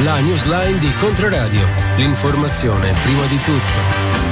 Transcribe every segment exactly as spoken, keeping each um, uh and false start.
La newsline di Controradio. L'informazione prima di tutto.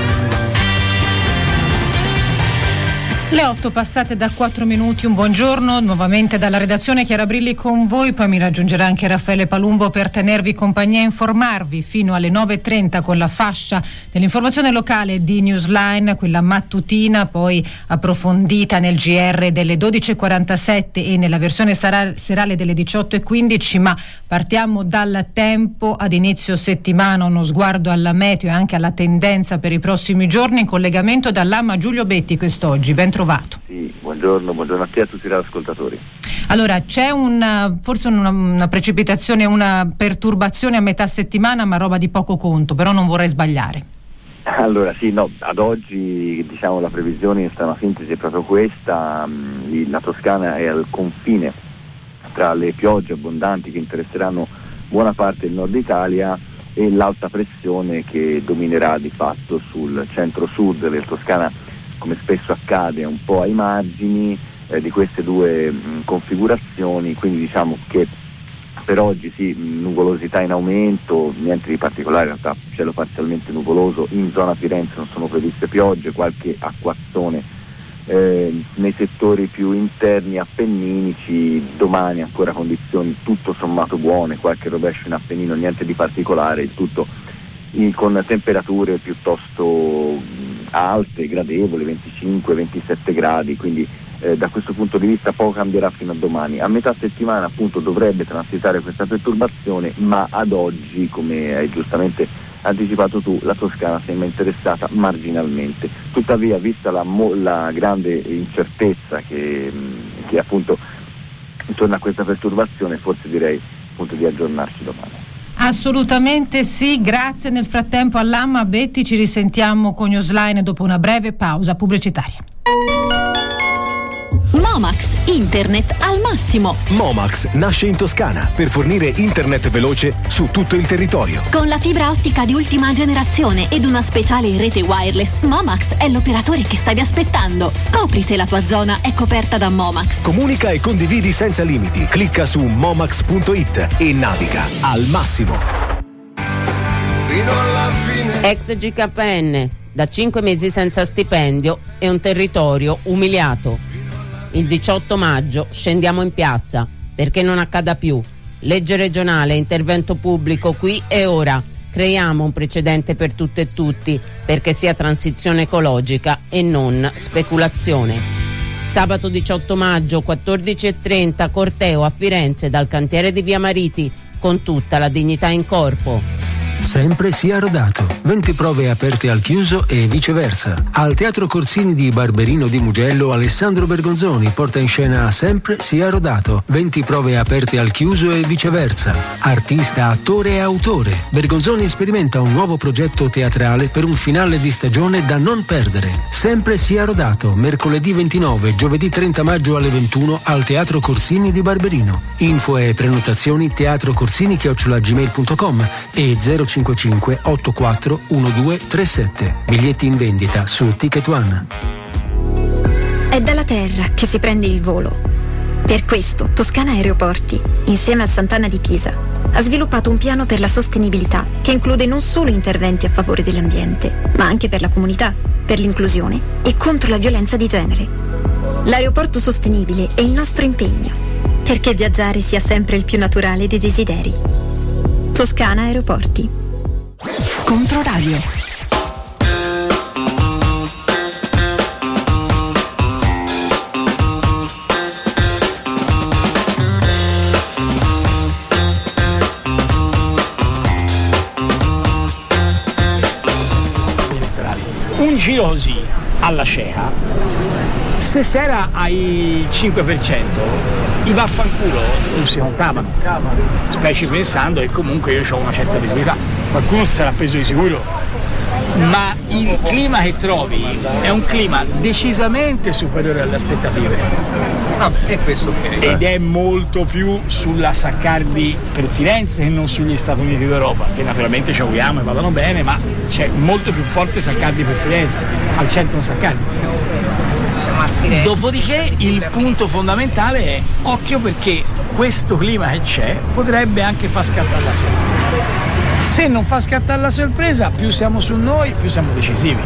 Le otto passate da quattro minuti, un buongiorno, nuovamente dalla redazione Chiara Brilli con voi, poi mi raggiungerà anche Raffaele Palumbo per tenervi compagnia e informarvi fino alle nove e trenta con la fascia dell'informazione locale di Newsline, quella mattutina, poi approfondita nel G R delle dodici e quarantasette e nella versione serale delle diciotto e quindici, ma partiamo dal tempo ad inizio settimana, uno sguardo alla meteo e anche alla tendenza per i prossimi giorni in collegamento dall'A M A Giulio Betti quest'oggi, ben trovato. Sì, buongiorno, buongiorno a te e a tutti gli ascoltatori. Allora, c'è una, forse una, una precipitazione, una perturbazione a metà settimana, ma roba di poco conto, però non vorrei sbagliare. Allora sì, no, ad oggi diciamo la previsione in strana sintesi è proprio questa, la Toscana è al confine tra le piogge abbondanti che interesseranno buona parte del nord Italia e l'alta pressione che dominerà di fatto sul centro-sud della Toscana, come spesso accade un po' ai margini eh, di queste due mh, configurazioni, quindi diciamo che per oggi sì, nuvolosità in aumento, niente di particolare, in realtà cielo parzialmente nuvoloso, in zona Firenze non sono previste piogge, qualche acquazzone eh, nei settori più interni appenninici, domani ancora condizioni tutto sommato buone, qualche rovescio in Appennino, niente di particolare, il tutto in, con temperature piuttosto alte, gradevoli, venticinque ventisette gradi, quindi eh, da questo punto di vista poco cambierà fino a domani. A metà settimana appunto dovrebbe transitare questa perturbazione, ma ad oggi, come hai giustamente anticipato tu, la Toscana sembra interessata marginalmente. Tuttavia, vista la, mo- la grande incertezza che, che appunto intorno a questa perturbazione, forse direi appunto di aggiornarci domani. Assolutamente sì, grazie. Nel frattempo all'A M A Betti, ci risentiamo con Newsline dopo una breve pausa pubblicitaria. Momax, internet al massimo. Momax nasce in Toscana per fornire internet veloce su tutto il territorio. Con la fibra ottica di ultima generazione ed una speciale rete wireless, Momax è l'operatore che stavi aspettando. Scopri se la tua zona è coperta da Momax. Comunica e condividi senza limiti. Clicca su momax punto it e naviga al massimo. Fino alla fine. Ex G K N, da cinque mesi senza stipendio e un territorio umiliato. Il diciotto maggio scendiamo in piazza perché non accada più. Legge regionale, intervento pubblico qui e ora. Creiamo un precedente per tutte e tutti perché sia transizione ecologica e non speculazione. Sabato diciotto maggio, quattordici e trenta, corteo a Firenze dal cantiere di Via Mariti con tutta la dignità in corpo. Sempre sia rodato. venti prove aperte al chiuso e viceversa. Al Teatro Corsini di Barberino di Mugello, Alessandro Bergonzoni porta in scena Sempre sia rodato. venti prove aperte al chiuso e viceversa. Artista, attore e autore. Bergonzoni sperimenta un nuovo progetto teatrale per un finale di stagione da non perdere. Sempre sia rodato. Mercoledì ventinove, giovedì trenta maggio alle ventuno al Teatro Corsini di Barberino. Info e prenotazioni teatro corsini chiocciola gmail punto com e zero cinquantacinque ottantaquattro dodici trentasette. Biglietti in vendita su Ticket One. È dalla terra che si prende il volo. Per questo Toscana Aeroporti, insieme a Sant'Anna di Pisa, ha sviluppato un piano per la sostenibilità che include non solo interventi a favore dell'ambiente, ma anche per la comunità, per l'inclusione e contro la violenza di genere. L'aeroporto sostenibile è il nostro impegno, perché viaggiare sia sempre il più naturale dei desideri. Toscana Aeroporti. Controradio. Un giro così alla cieca, se si era ai cinque per cento i vaffanculo non si contavano, specie pensando che comunque io ho una certa visibilità, qualcuno si sarà preso di sicuro, ma il clima che trovi è un clima decisamente superiore alle aspettative. Ah, e questo ok. Ed è molto più sulla Saccardi per Firenze che non sugli Stati Uniti d'Europa, che naturalmente ci auguriamo e vadano bene, ma c'è molto più forte Saccardi per Firenze, al centro Saccardi. Siamo a Firenze. Dopodiché il punto fondamentale è occhio, perché questo clima che c'è potrebbe anche far scattare la sorpresa. Se non fa scattare la sorpresa, più siamo su noi, più siamo decisivi.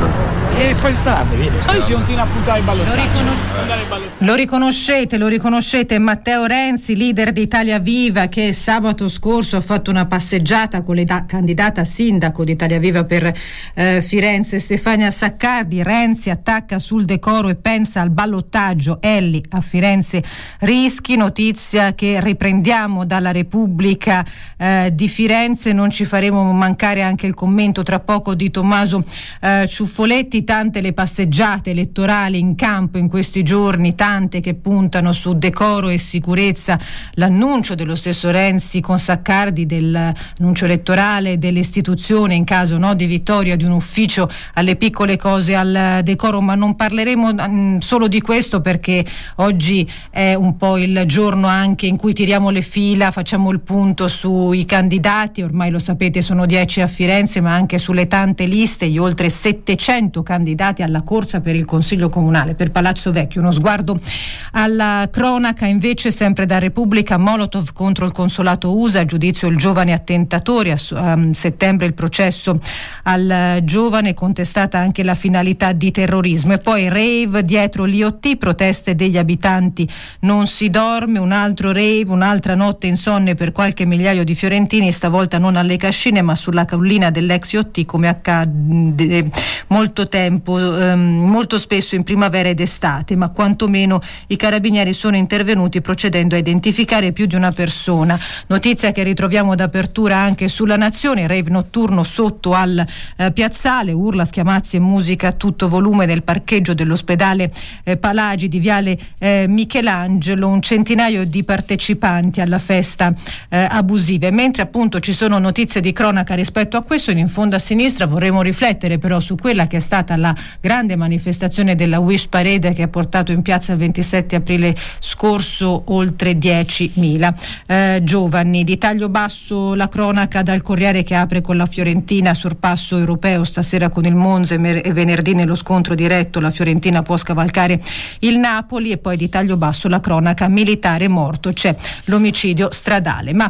E poi sta a vedere. Poi si continua a puntare il ballottaggio. Lo, riconos- lo riconoscete, lo riconoscete Matteo Renzi, leader di Italia Viva, che sabato scorso ha fatto una passeggiata con la da- candidata a sindaco di Italia Viva per eh, Firenze, Stefania Saccardi. Renzi attacca sul decoro e pensa al ballottaggio. Elli a Firenze rischi. Notizia che riprendiamo dalla Repubblica eh, di Firenze. Non ci faremo mancare anche il commento tra poco di Tommaso eh, Ciuffoletti. Tante le passeggiate elettorali in campo in questi giorni, tante che puntano su decoro e sicurezza. L'annuncio dello stesso Renzi con Saccardi dell'annuncio elettorale dell'istituzione in caso no, di vittoria di un ufficio alle piccole cose al decoro, ma non parleremo mh, solo di questo, perché oggi è un po' il giorno anche in cui tiriamo le fila, facciamo il punto sui candidati. Ormai lo sapete, sono dieci a Firenze, ma anche sulle tante liste, gli oltre settecento candidati alla corsa per il Consiglio Comunale, per Palazzo Vecchio. Uno sguardo alla cronaca invece, sempre da Repubblica. Molotov contro il consolato U S A, giudizio il giovane attentatore, a, a settembre il processo al giovane, contestata anche la finalità di terrorismo. E poi rave dietro l'I O T, proteste degli abitanti, non si dorme, un altro rave, un'altra notte insonne per qualche migliaio di fiorentini, stavolta non alle Cascine ma sulla collina dell'ex I O T, come accade molto tempo ehm, molto spesso in primavera ed estate, ma quantomeno i carabinieri sono intervenuti procedendo a identificare più di una persona. Notizia che ritroviamo d'apertura anche sulla Nazione. Rave notturno sotto al eh, piazzale, urla, schiamazzi e musica a tutto volume nel parcheggio dell'ospedale eh, Palagi di Viale eh, Michelangelo, un centinaio di partecipanti alla festa eh, abusiva. E mentre appunto ci sono notizie di cronaca rispetto a questo, in fondo a sinistra vorremmo riflettere però su quella che è stata la grande manifestazione della Wish Parade, che ha portato in piazza il ventisette aprile scorso oltre diecimila eh, giovani. Di taglio basso la cronaca dal Corriere, che apre con la Fiorentina, sorpasso europeo stasera con il Monza e venerdì nello scontro diretto la Fiorentina può scavalcare il Napoli. E poi di taglio basso la cronaca militare morto, c'è l'omicidio stradale. Ma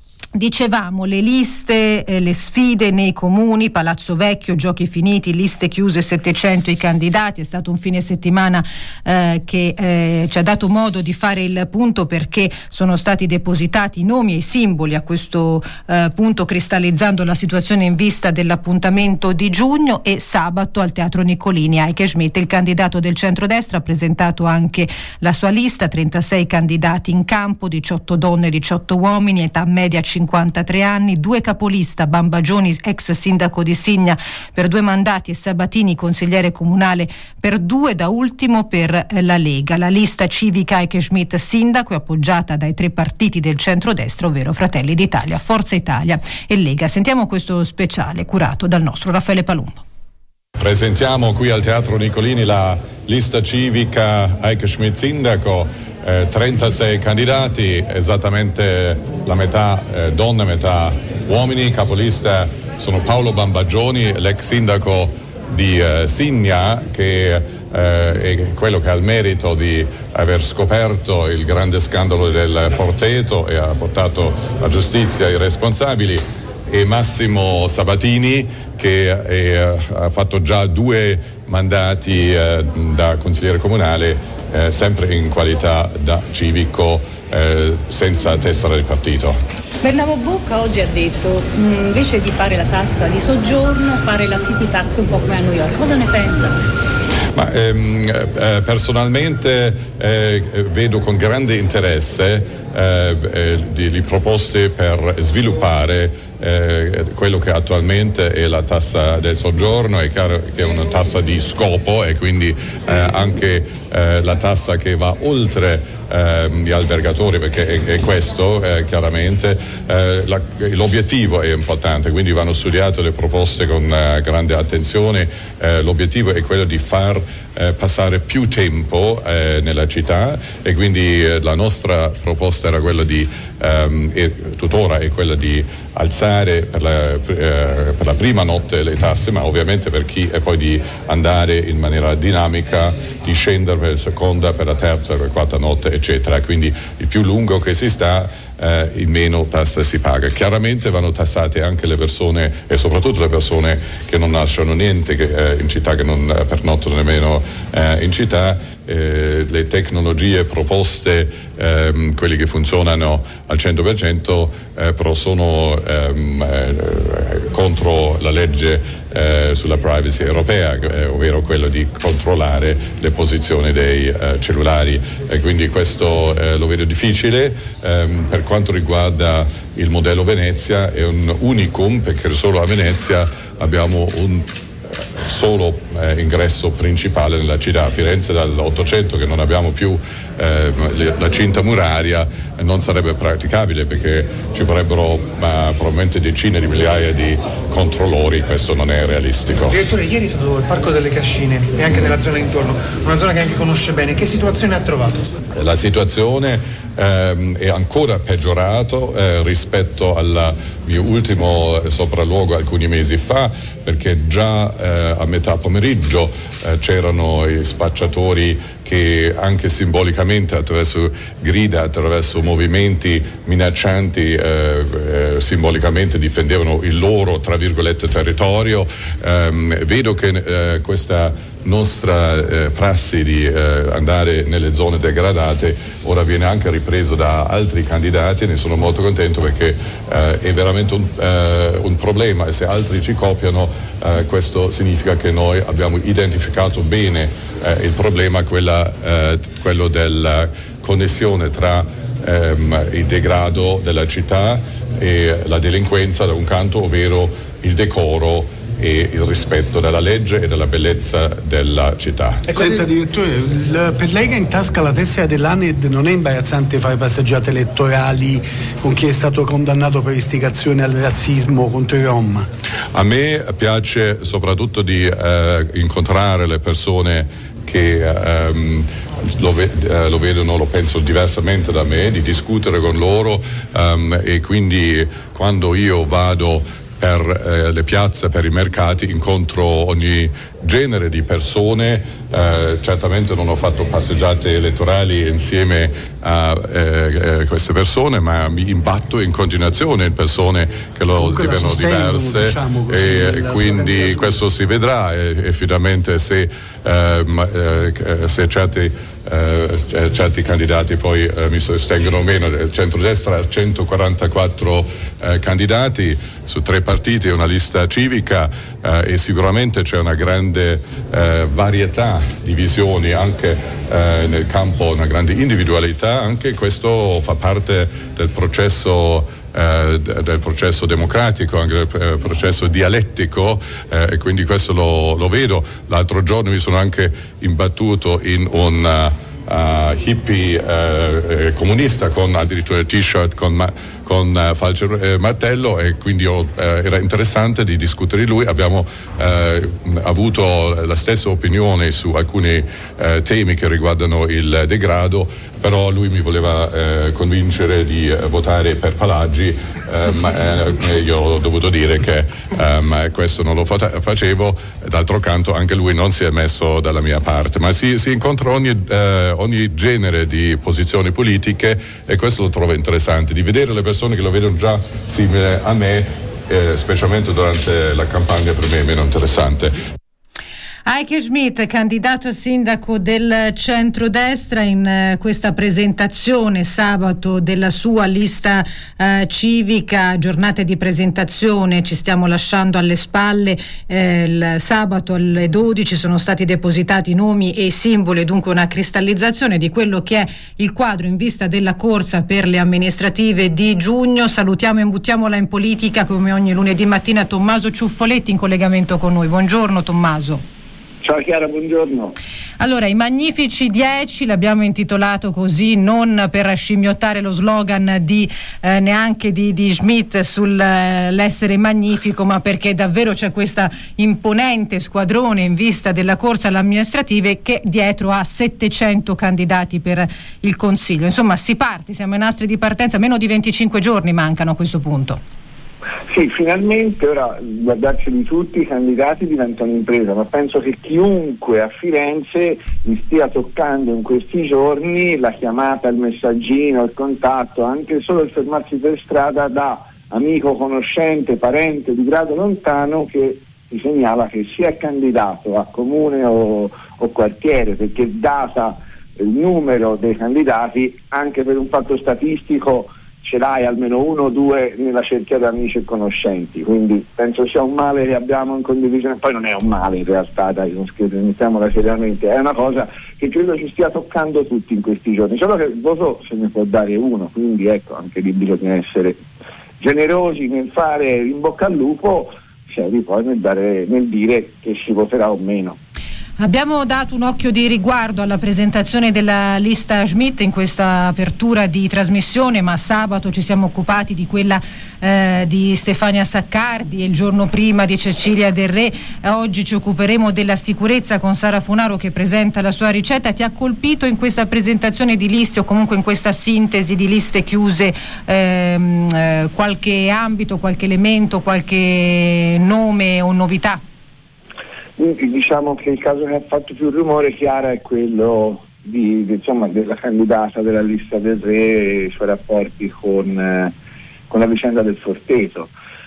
dicevamo le liste, eh, le sfide nei comuni, Palazzo Vecchio, giochi finiti, liste chiuse, settecento i candidati. È stato un fine settimana eh, che eh, ci ha dato modo di fare il punto, perché sono stati depositati i nomi e i simboli a questo eh, punto, cristallizzando la situazione in vista dell'appuntamento di giugno. E sabato al Teatro Nicolini Heike Schmidt, il candidato del centrodestra, ha presentato anche la sua lista, trentasei candidati in campo, diciotto donne, diciotto uomini, età media cinquantatré anni, due capolista, Bambagioni ex sindaco di Signa per due mandati e Sabatini consigliere comunale per due, da ultimo per la Lega. La lista civica Heike Schmidt sindaco è appoggiata dai tre partiti del centrodestra, ovvero Fratelli d'Italia, Forza Italia e Lega. Sentiamo questo speciale curato dal nostro Raffaele Palumbo. Presentiamo qui al Teatro Nicolini la lista civica Heike Schmidt sindaco. Eh, trentasei candidati, esattamente la metà eh, donne, metà uomini. Capolista sono Paolo Bambagioni, l'ex sindaco di eh, Signa, che eh, è quello che ha il merito di aver scoperto il grande scandalo del Forteto e ha portato a giustizia i responsabili, e Massimo Sabatini, che è, ha fatto già due mandati eh, da consigliere comunale, eh, sempre in qualità da civico, eh, senza tessera di partito. Bernabo Bocca oggi ha detto, mh, invece di fare la tassa di soggiorno, fare la city tax un po' come a New York. Cosa ne pensa? Ma ehm, eh, personalmente eh, vedo con grande interesse eh, eh, le proposte per sviluppare eh, quello che attualmente è la tassa del soggiorno. È chiaro che è una tassa di scopo, e quindi eh, anche eh, la tassa che va oltre eh, gli albergatori, perché è, è questo eh, chiaramente eh, la, l'obiettivo è importante, quindi vanno studiate le proposte con eh, grande attenzione. Eh, l'obiettivo è quello di far Eh, passare più tempo eh, nella città, e quindi eh, la nostra proposta era quella di, ehm, e tuttora è quella di alzare pagare per la, eh, per la prima notte le tasse, ma ovviamente per chi e poi di andare in maniera dinamica, di scendere per la seconda, per la terza, per la quarta notte, eccetera. Quindi il più lungo che si sta, Eh, il meno tasse si paga. Chiaramente vanno tassate anche le persone, e soprattutto le persone che non lasciano niente che, eh, in città, che non eh, pernottano nemmeno eh, in città. Eh, le tecnologie proposte, ehm, quelli che funzionano al cento per cento, eh, però sono ehm, eh, contro la legge eh, sulla privacy europea, eh, ovvero quello di controllare le posizioni dei eh, cellulari, e quindi questo eh, lo vedo difficile. Ehm, per quanto riguarda il modello Venezia, è un unicum, perché solo a Venezia abbiamo un solo eh, ingresso principale nella città. A Firenze dall'Ottocento che non abbiamo più eh, la cinta muraria, eh, non sarebbe praticabile, perché ci vorrebbero eh, probabilmente decine di migliaia di controllori. Questo non è realistico. Direttore, ieri è stato al Parco delle Cascine e anche nella zona intorno, una zona che anche conosce bene. Che situazione ha trovato? La situazione ehm, è ancora peggiorato eh, rispetto al mio ultimo sopralluogo alcuni mesi fa, perché già eh, a metà pomeriggio eh, c'erano i spacciatori che anche simbolicamente, attraverso grida, attraverso movimenti minaccianti, eh, eh, simbolicamente difendevano il loro, tra virgolette, territorio. Eh, vedo che eh, questa nostra eh, prassi di eh, andare nelle zone degradate ora viene anche ripreso da altri candidati, e ne sono molto contento, perché eh, è veramente un, eh, un problema, e se altri ci copiano eh, questo significa che noi abbiamo identificato bene eh, il problema, quella, eh, quello della connessione tra ehm, il degrado della città e la delinquenza da un canto, ovvero il decoro e il rispetto della legge e della bellezza della città. Senta, direttore, il, per lei che ha in tasca la tessera dell'A N E D, non è imbarazzante fare passeggiate elettorali con chi è stato condannato per istigazione al razzismo contro i Rom? A me piace soprattutto di eh, incontrare le persone che ehm, lo, ve- eh, lo vedono, lo pensano diversamente da me, di discutere con loro, um, e quindi quando io vado per eh, le piazze, per i mercati, incontro ogni genere di persone. Eh, certamente non ho fatto passeggiate elettorali insieme a eh, queste persone, ma mi imbatto in continuazione in persone che lo dicono diverse, diciamo così, e quindi questo si vedrà effettivamente se, ehm, eh, se certi Eh, certi candidati poi eh, mi sostengono o meno. Il centrodestra ha centoquarantaquattro eh, candidati su tre partiti e una lista civica, eh, e sicuramente c'è una grande eh, varietà di visioni anche eh, nel campo, una grande individualità. Anche questo fa parte del processo Eh, del processo democratico, anche del eh, processo dialettico, eh, e quindi questo lo, lo vedo. L'altro giorno mi sono anche imbattuto in un uh, uh, hippie uh, eh, comunista con addirittura il t-shirt con, ma, con uh, falce e martello, e quindi ho, eh, era interessante di discutere di lui. Abbiamo eh, avuto la stessa opinione su alcuni eh, temi che riguardano il degrado, però lui mi voleva eh, convincere di eh, votare per Palagi, eh, ma eh, io ho dovuto dire che eh, questo non lo fa- facevo. D'altro canto anche lui non si è messo dalla mia parte, ma si, si incontra ogni, eh, ogni genere di posizioni politiche, e questo lo trovo interessante, di vedere le persone che lo vedono già simile a me, eh, specialmente durante la campagna, per me è meno interessante. Heike Schmidt, candidato a sindaco del centrodestra, in eh, questa presentazione sabato della sua lista eh, civica, giornate di presentazione ci stiamo lasciando alle spalle. Eh, il sabato alle dodici sono stati depositati nomi e simboli, dunque una cristallizzazione di quello che è il quadro in vista della corsa per le amministrative di giugno. Salutiamo e imbuttiamola in politica come ogni lunedì mattina Tommaso Ciuffoletti in collegamento con noi. Buongiorno Tommaso. Ciao Chiara, buongiorno. Allora, i Magnifici dieci l'abbiamo intitolato così non per scimmiottare lo slogan di eh, neanche di, di Schmidt sull'essere magnifico, ma perché davvero c'è questa imponente squadrone in vista della corsa alle amministrative che dietro ha settecento candidati per il Consiglio. Insomma, si parte, siamo ai nastri di partenza, meno di venticinque giorni mancano a questo punto. Sì, finalmente ora guardarceli tutti i candidati diventa un'impresa, ma penso che chiunque a Firenze mi stia toccando in questi giorni la chiamata, il messaggino, il contatto, anche solo il fermarsi per strada da amico, conoscente, parente di grado lontano che si segnala che si è candidato a comune o, o quartiere, perché data il numero dei candidati anche per un fatto statistico ce l'hai almeno uno o due nella cerchia di amici e conoscenti, quindi penso sia un male che abbiamo in condivisione. Poi non è un male in realtà, dai, non scherzo, mettiamola seriamente, è una cosa che credo ci stia toccando tutti in questi giorni, solo che il voto se ne può dare uno, quindi ecco, anche lì bisogna essere generosi nel fare in bocca al lupo, seri poi nel, dare, nel dire che si voterà o meno. Abbiamo dato un occhio di riguardo alla presentazione della lista Schmidt in questa apertura di trasmissione, ma sabato ci siamo occupati di quella eh, di Stefania Saccardi e il giorno prima di Cecilia Del Re. Oggi ci occuperemo della sicurezza con Sara Funaro che presenta la sua ricetta. Ti ha colpito in questa presentazione di liste o comunque in questa sintesi di liste chiuse ehm, eh, qualche ambito, qualche elemento, qualche nome o novità? Diciamo che il caso che ha fatto più rumore, Chiara, è quello di, di, insomma, della candidata della lista Del Re e i suoi rapporti con, eh, con la vicenda del Forteto,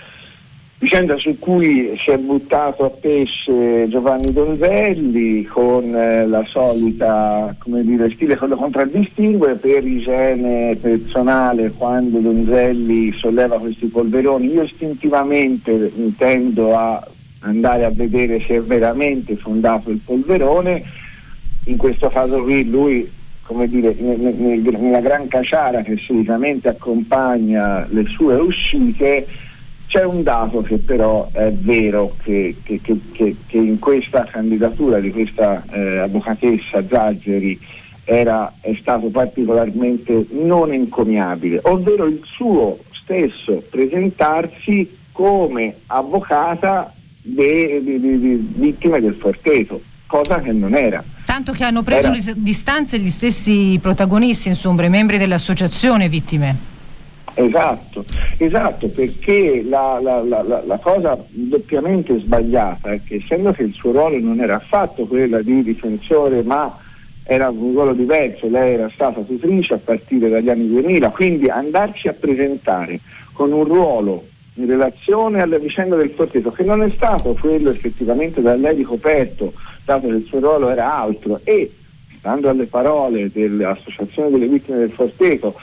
vicenda su cui si è buttato a pesce Giovanni Donzelli con eh, la solita, come dire, stile che lo contraddistingue per igiene personale. Quando Donzelli solleva questi polveroni, io istintivamente intendo a andare a vedere se è veramente fondato il polverone. In questo caso qui lui, come dire, nella gran caciara che solitamente accompagna le sue uscite, c'è un dato che però è vero, che, che, che, che, che in questa candidatura di questa eh, avvocatessa Zazzeri era, è stato particolarmente non encomiabile, ovvero il suo stesso presentarsi come avvocata di, di, di, di vittime del Forteto, cosa che non era. Tanto che hanno preso era... le distanze gli stessi protagonisti, insomma, i membri dell'associazione vittime. Esatto, esatto, perché la, la, la, la cosa doppiamente sbagliata è che, essendo che il suo ruolo non era affatto quello di difensore, ma era un ruolo diverso, lei era stata tutrice a partire dagli anni duemila, quindi andarci a presentare con un ruolo in relazione alla vicenda del Forteto, che non è stato quello effettivamente da lei ricoperto, dato che il suo ruolo era altro, e stando alle parole dell'Associazione delle Vittime del Forteto,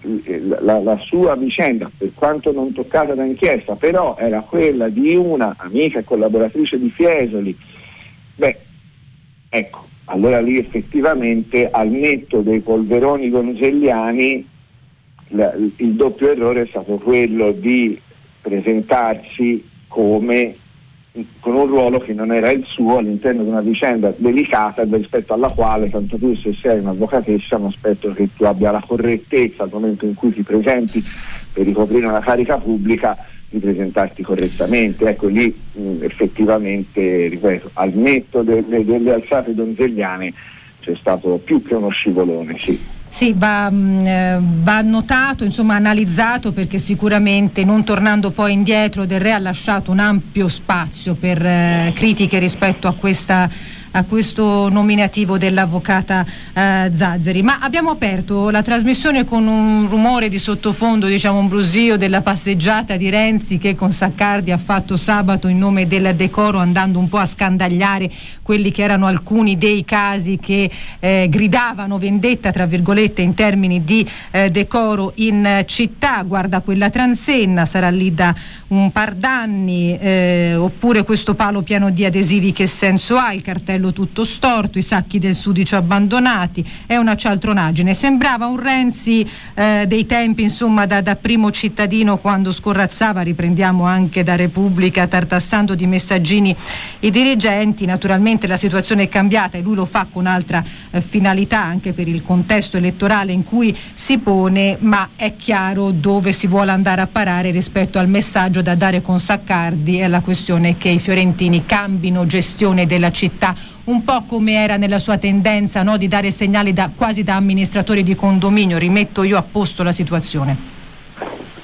la, la sua vicenda, per quanto non toccata da inchiesta, però era quella di una amica e collaboratrice di Fiesoli, beh, ecco, allora lì effettivamente, al netto dei polveroni donzelliani, la, il doppio errore è stato quello di presentarsi come con un ruolo che non era il suo all'interno di una vicenda delicata rispetto alla quale, tanto tu se sei un'avvocatessa, mi aspetto che tu abbia la correttezza al momento in cui ti presenti per ricoprire una carica pubblica di presentarti correttamente. Ecco, lì mh, effettivamente, ripeto, al netto delle, delle alzate donzelliane c'è stato più che uno scivolone, sì. Sì, va, mh, va notato, insomma analizzato, perché sicuramente, non tornando poi indietro, Del Re ha lasciato un ampio spazio per eh, critiche rispetto a questa a questo nominativo dell'avvocata eh, Zazzeri. Ma abbiamo aperto la trasmissione con un rumore di sottofondo, diciamo un brusio della passeggiata di Renzi che con Saccardi ha fatto sabato in nome del decoro, andando un po' a scandagliare quelli che erano alcuni dei casi che eh, gridavano vendetta, tra virgolette, in termini di eh, decoro in città. Guarda quella transenna, sarà lì da un par d'anni, eh, oppure questo palo pieno di adesivi, che senso ha, il cartello tutto storto, i sacchi del sudicio abbandonati, è una cialtronaggine. Sembrava un Renzi eh, dei tempi, insomma, da, da primo cittadino, quando scorrazzava, riprendiamo anche da Repubblica, tartassando di messaggini i dirigenti. Naturalmente la situazione è cambiata e lui lo fa con altra eh, finalità, anche per il contesto elettorale in cui si pone, ma è chiaro dove si vuole andare a parare rispetto al messaggio da dare con Saccardi. È la questione che i fiorentini cambino gestione della città, un po' come era nella sua tendenza, no, di dare segnali da, quasi da amministratori di condominio. Rimetto io a posto la situazione.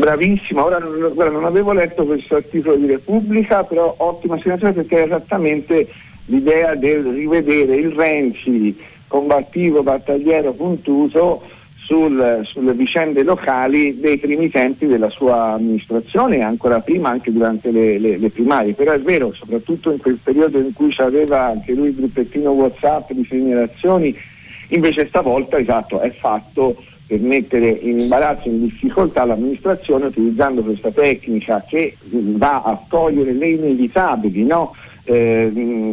bravissima. Ora non, guarda, non avevo letto questo articolo di Repubblica, però ottima segnalazione, perché è esattamente l'idea del rivedere il Renzi combattivo, battagliero, puntuso sul, sulle vicende locali dei primi tempi della sua amministrazione e ancora prima, anche durante le, le, le primarie. Però è vero, soprattutto in quel periodo in cui aveva anche lui il gruppettino WhatsApp di segnalazioni, invece stavolta, esatto, è fatto per mettere in imbarazzo, in difficoltà l'amministrazione, utilizzando questa tecnica che va a togliere le inevitabili, no? Eh,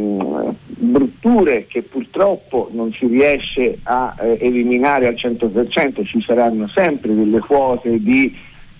brutture che purtroppo non si riesce a eh, eliminare al cento per cento. Ci saranno sempre delle quote di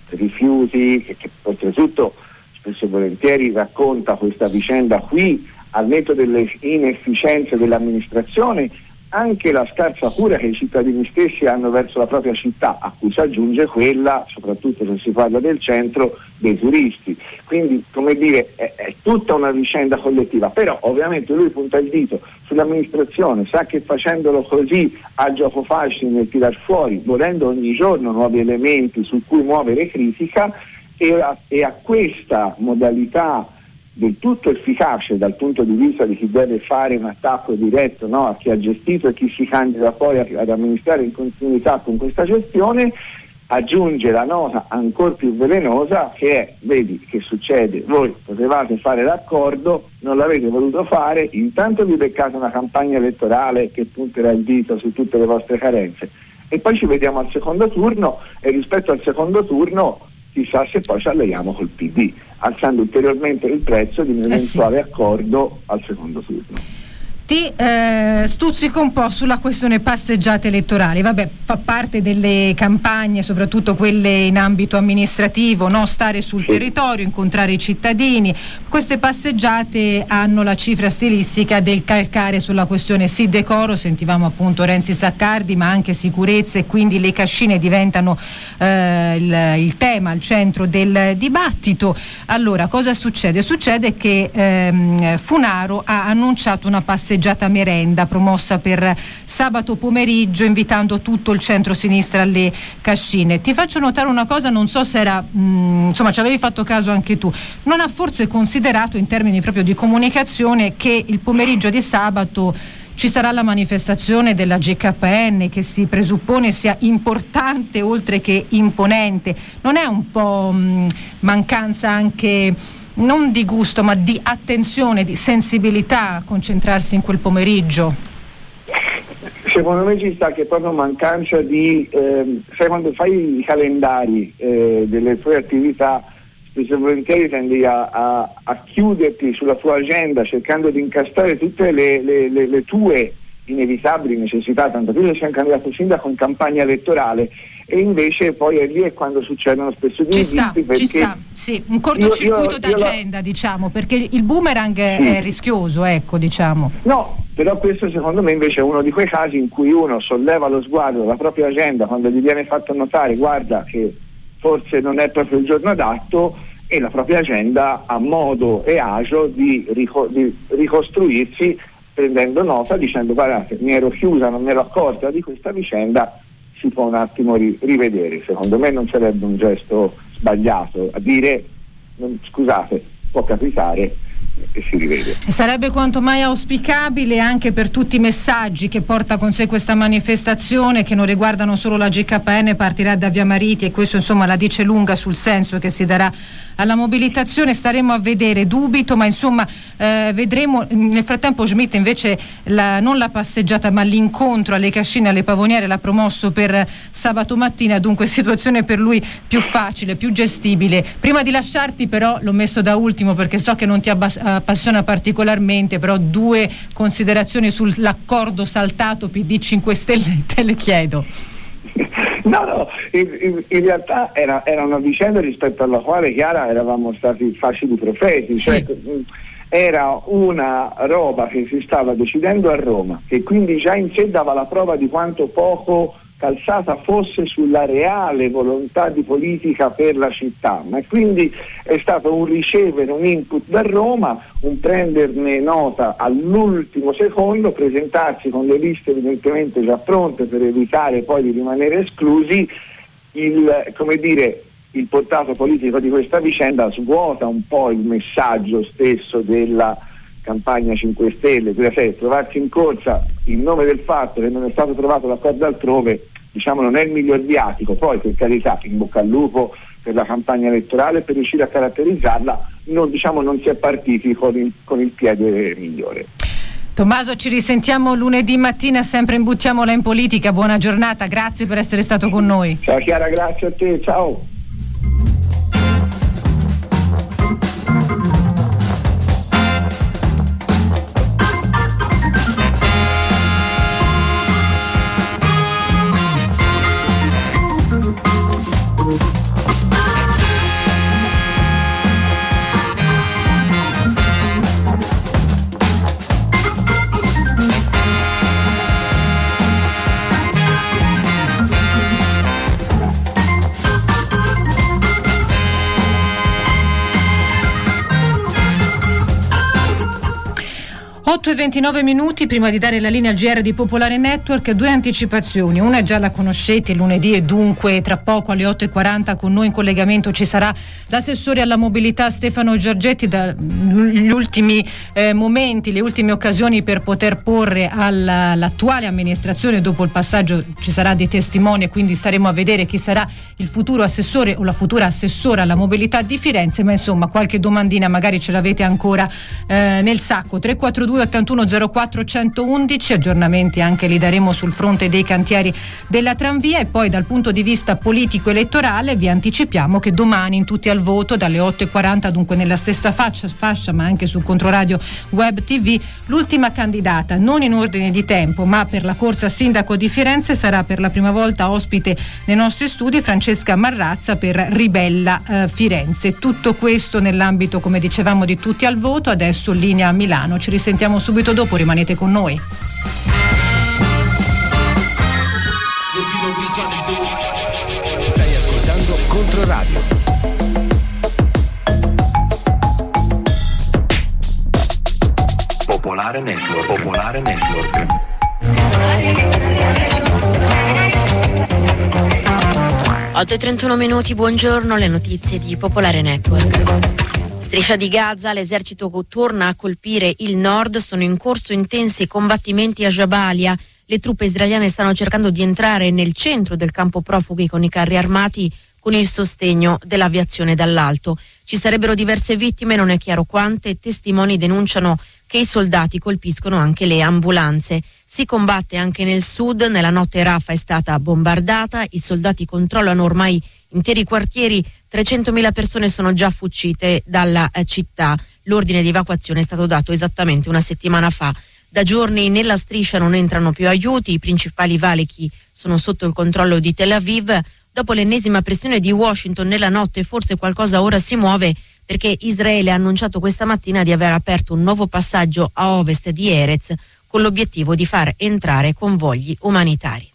rifiuti che, che oltretutto spesso e volentieri racconta questa vicenda qui, al netto delle inefficienze dell'amministrazione, anche la scarsa cura che i cittadini stessi hanno verso la propria città, a cui si aggiunge quella, soprattutto se si parla del centro, dei turisti. Quindi, come dire, è, è tutta una vicenda collettiva, però ovviamente lui punta il dito sull'amministrazione, sa che facendolo così ha gioco facile nel tirar fuori, volendo ogni giorno nuovi elementi su cui muovere critica, e a, e a questa modalità del tutto efficace dal punto di vista di chi deve fare un attacco diretto, no, a chi ha gestito e chi si candida poi ad amministrare in continuità con questa gestione, aggiunge la nota ancora più velenosa che è: vedi che succede, voi potevate fare l'accordo, non l'avete voluto fare, intanto vi beccate una campagna elettorale che punterà il dito su tutte le vostre carenze, e poi ci vediamo al secondo turno, e rispetto al secondo turno chissà se poi ci alleiamo col P D, alzando ulteriormente il prezzo di un eventuale eh sì. accordo al secondo turno. Ti eh, stuzzico un po' sulla questione passeggiate elettorali. Vabbè, fa parte delle campagne, soprattutto quelle in ambito amministrativo, no? Stare sul sì. territorio, incontrare i cittadini. Queste passeggiate hanno la cifra stilistica del calcare sulla questione sì decoro, sentivamo appunto Renzi Saccardi, ma anche sicurezza, e quindi le cascine diventano eh, il, il tema, il centro del dibattito. Allora, cosa succede? Succede che ehm, Funaro ha annunciato una passeggiata merenda promossa per sabato pomeriggio, invitando tutto il centro-sinistra alle cascine. Ti faccio notare una cosa, non so se era mh, insomma ci avevi fatto caso anche tu, non ha forse considerato in termini proprio di comunicazione che il pomeriggio di sabato ci sarà la manifestazione della G K N, che si presuppone sia importante oltre che imponente. Non è un po' mh, mancanza anche non di gusto, ma di attenzione, di sensibilità, concentrarsi in quel pomeriggio? Secondo me ci sta che è proprio mancanza di eh, sai, quando fai i calendari eh, delle tue attività, spesso e volentieri tendi a, a, a chiuderti sulla tua agenda cercando di incastrare tutte le, le, le, le tue inevitabili necessità, tanto più se sei un candidato sindaco in campagna elettorale, e invece poi è lì è quando succedono spesso gli ci sta, perché ci sta, sì, un cortocircuito io, io, d'agenda io la... diciamo, perché il boomerang è, sì. è rischioso, ecco, diciamo. No, però questo secondo me invece è uno di quei casi in cui uno solleva lo sguardo dalla propria agenda quando gli viene fatto notare guarda che forse non è proprio il giorno adatto, e la propria agenda ha modo e agio di, rico- di ricostruirsi, prendendo nota, dicendo guardate, mi ero chiusa, non mi ero accorta di questa vicenda, si può un attimo ri- rivedere. Secondo me non sarebbe un gesto sbagliato a dire non, scusate, può capitare, e si rivede. Sarebbe quanto mai auspicabile, anche per tutti i messaggi che porta con sé questa manifestazione, che non riguardano solo la G K N, partirà da Via Mariti, e questo insomma la dice lunga sul senso che si darà alla mobilitazione. Staremo a vedere, dubito, ma insomma eh, vedremo. Nel frattempo Schmidt invece la, non la passeggiata ma l'incontro alle cascine, alle pavoniere l'ha promosso per sabato mattina, dunque situazione per lui più facile, più gestibile. Prima di lasciarti però, l'ho messo da ultimo perché so che non ti abbas- appassiona particolarmente, però due considerazioni sull'accordo saltato P D cinque Stelle te le chiedo. No, no, in, in, in realtà era, era una vicenda rispetto alla quale, Chiara, eravamo stati facili profeti, sì. Cioè, era una roba che si stava decidendo a Roma, che quindi già in sé dava la prova di quanto poco calzata fosse sulla reale volontà di politica per la città, ma quindi è stato un ricevere un input da Roma, un prenderne nota all'ultimo secondo, presentarsi con le liste evidentemente già pronte per evitare poi di rimanere esclusi. Il, come dire, il portato politico di questa vicenda svuota un po' il messaggio stesso della campagna cinque Stelle, cioè trovarsi in corsa in nome del fatto che non è stato trovato l'accordo altrove, diciamo, non è il miglior viatico. Poi, per carità, in bocca al lupo per la campagna elettorale, per riuscire a caratterizzarla, non, diciamo, non si è partiti con il, con il piede migliore. Tommaso, ci risentiamo lunedì mattina, sempre in Buttiamola in Politica. Buona giornata, grazie per essere stato con noi. Ciao Chiara, grazie a te, ciao. otto e ventinove minuti, prima di dare la linea al G R di Popolare Network, due anticipazioni. Una già la conoscete, lunedì, e dunque tra poco alle otto e quaranta con noi in collegamento ci sarà l'assessore alla mobilità Stefano Giorgetti. Dagli ultimi eh, momenti, le ultime occasioni per poter porre alla, all'attuale amministrazione, dopo il passaggio ci sarà dei testimoni e quindi staremo a vedere chi sarà il futuro assessore o la futura assessora alla mobilità di Firenze, ma insomma qualche domandina magari ce l'avete ancora eh, nel sacco. Tre quattro due ottantuno zero quattro centoundici, aggiornamenti anche li daremo sul fronte dei cantieri della tranvia. E poi dal punto di vista politico elettorale vi anticipiamo che domani in Tutti al Voto dalle otto e quaranta, dunque nella stessa fascia, fascia ma anche su Controradio Web T V, l'ultima candidata, non in ordine di tempo ma per la corsa sindaco di Firenze, sarà per la prima volta ospite nei nostri studi Francesca Marrazza per Ribella eh, Firenze. Tutto questo nell'ambito, come dicevamo, di Tutti al Voto. Adesso linea a Milano, ci risentiamo subito dopo, rimanete con noi. Stai ascoltando Controradio. Popolare Network. Popolare Network. otto e trentuno minuti, buongiorno, le notizie di Popolare Network. Striscia di Gaza, l'esercito torna a colpire il nord, sono in corso intensi combattimenti a Jabalia. Le truppe israeliane stanno cercando di entrare nel centro del campo profughi con i carri armati, con il sostegno dell'aviazione dall'alto. Ci sarebbero diverse vittime, non è chiaro quante. Testimoni denunciano che i soldati colpiscono anche le ambulanze. Si combatte anche nel sud, nella notte Rafah è stata bombardata, i soldati controllano ormai interi quartieri, trecentomila persone sono già fuggite dalla eh, città. L'ordine di evacuazione è stato dato esattamente una settimana fa. Da giorni nella striscia non entrano più aiuti, i principali valichi sono sotto il controllo di Tel Aviv. Dopo l'ennesima pressione di Washington nella notte, forse qualcosa ora si muove, perché Israele ha annunciato questa mattina di aver aperto un nuovo passaggio a ovest di Erez con l'obiettivo di far entrare convogli umanitari.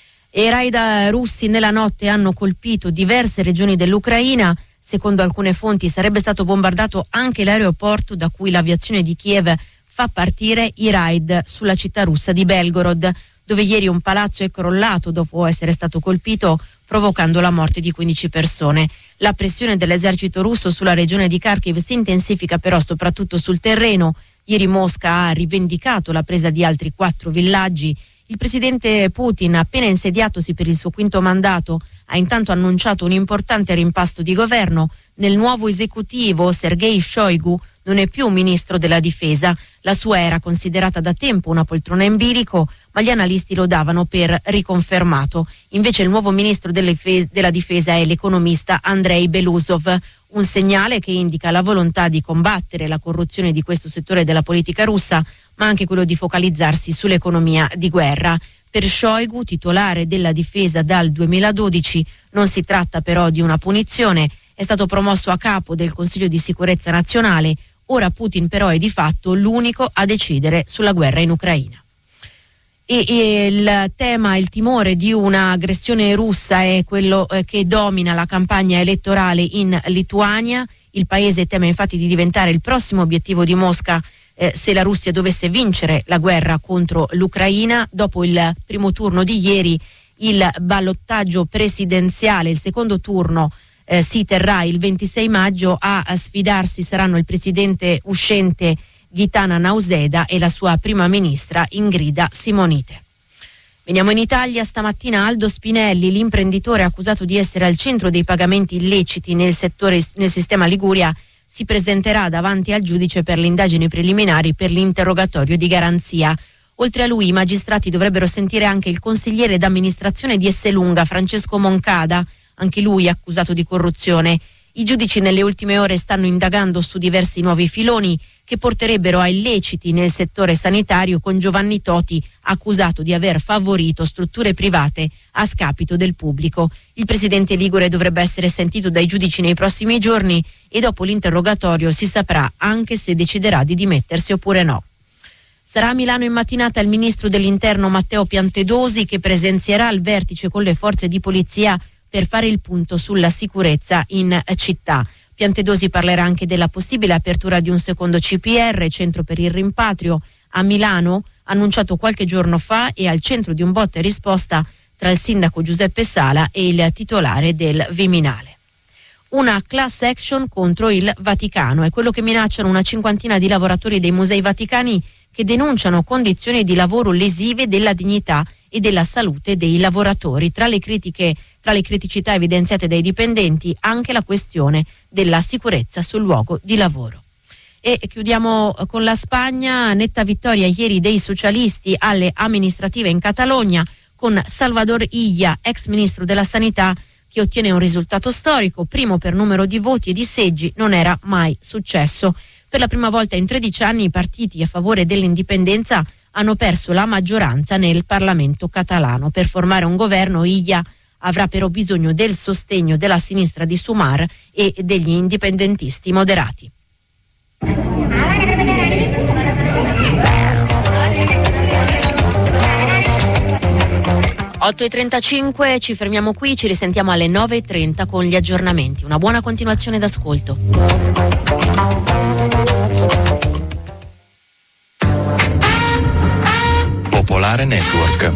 E raid russi nella notte hanno colpito diverse regioni dell'Ucraina. Secondo alcune fonti sarebbe stato bombardato anche l'aeroporto da cui l'aviazione di Kiev fa partire i raid sulla città russa di Belgorod, dove ieri un palazzo è crollato dopo essere stato colpito, provocando la morte di quindici persone. La pressione dell'esercito russo sulla regione di Kharkiv si intensifica però soprattutto sul terreno. Ieri Mosca ha rivendicato la presa di altri quattro villaggi. Il presidente Putin, appena insediatosi per il suo quinto mandato, ha intanto annunciato un importante rimpasto di governo. Nel nuovo esecutivo Sergei Shoigu non è più ministro della difesa. La sua era considerata da tempo una poltrona in bilico, ma gli analisti lo davano per riconfermato. Invece il nuovo ministro della difesa è l'economista Andrei Belousov, un segnale che indica la volontà di combattere la corruzione di questo settore della politica russa, ma anche quello di focalizzarsi sull'economia di guerra. Per Shoigu, titolare della difesa dal duemiladodici, non si tratta però di una punizione, è stato promosso a capo del Consiglio di Sicurezza Nazionale. Ora Putin però è di fatto l'unico a decidere sulla guerra in Ucraina. E, e il tema, il timore di un'aggressione russa è quello eh, che domina la campagna elettorale in Lituania. Il paese teme infatti di diventare il prossimo obiettivo di Mosca eh, se la Russia dovesse vincere la guerra contro l'Ucraina. Dopo il primo turno di ieri, il ballottaggio presidenziale, il secondo turno eh, si terrà il ventisei maggio. A, a sfidarsi saranno il presidente uscente Gitana Nauseda e la sua prima ministra Ingrida Simonite. Veniamo in Italia. Stamattina Aldo Spinelli, l'imprenditore accusato di essere al centro dei pagamenti illeciti nel settore nel sistema Liguria, si presenterà davanti al giudice per le indagini preliminari per l'interrogatorio di garanzia. Oltre a lui, i magistrati dovrebbero sentire anche il consigliere d'amministrazione di Esselunga, Francesco Moncada, anche lui accusato di corruzione. I giudici nelle ultime ore stanno indagando su diversi nuovi filoni che porterebbero a illeciti nel settore sanitario, con Giovanni Toti accusato di aver favorito strutture private a scapito del pubblico. Il presidente ligure dovrebbe essere sentito dai giudici nei prossimi giorni e dopo l'interrogatorio si saprà anche se deciderà di dimettersi oppure no. Sarà a Milano in mattinata il ministro dell'Interno Matteo Piantedosi, che presenzierà al vertice con le forze di polizia per fare il punto sulla sicurezza in città. Piantedosi parlerà anche della possibile apertura di un secondo C P R, centro per il rimpatrio, a Milano, annunciato qualche giorno fa e al centro di un botta e risposta tra il sindaco Giuseppe Sala e il titolare del Viminale. Una class action contro il Vaticano è quello che minacciano una cinquantina di lavoratori dei musei vaticani che denunciano condizioni di lavoro lesive della dignità e della salute dei lavoratori. Tra le critiche, tra le criticità evidenziate dai dipendenti, anche la questione della sicurezza sul luogo di lavoro. E chiudiamo con la Spagna. Netta vittoria ieri dei socialisti alle amministrative in Catalogna, con Salvador Illa, ex ministro della Sanità, che ottiene un risultato storico, primo per numero di voti e di seggi. Non era mai successo. Per la prima volta in tredici anni i partiti a favore dell'indipendenza hanno perso la maggioranza nel Parlamento catalano. Per formare un governo, Illa avrà però bisogno del sostegno della sinistra di Sumar e degli indipendentisti moderati. otto e trentacinque, ci fermiamo qui, ci risentiamo alle nove e trenta con gli aggiornamenti. Una buona continuazione d'ascolto. Popolare Network.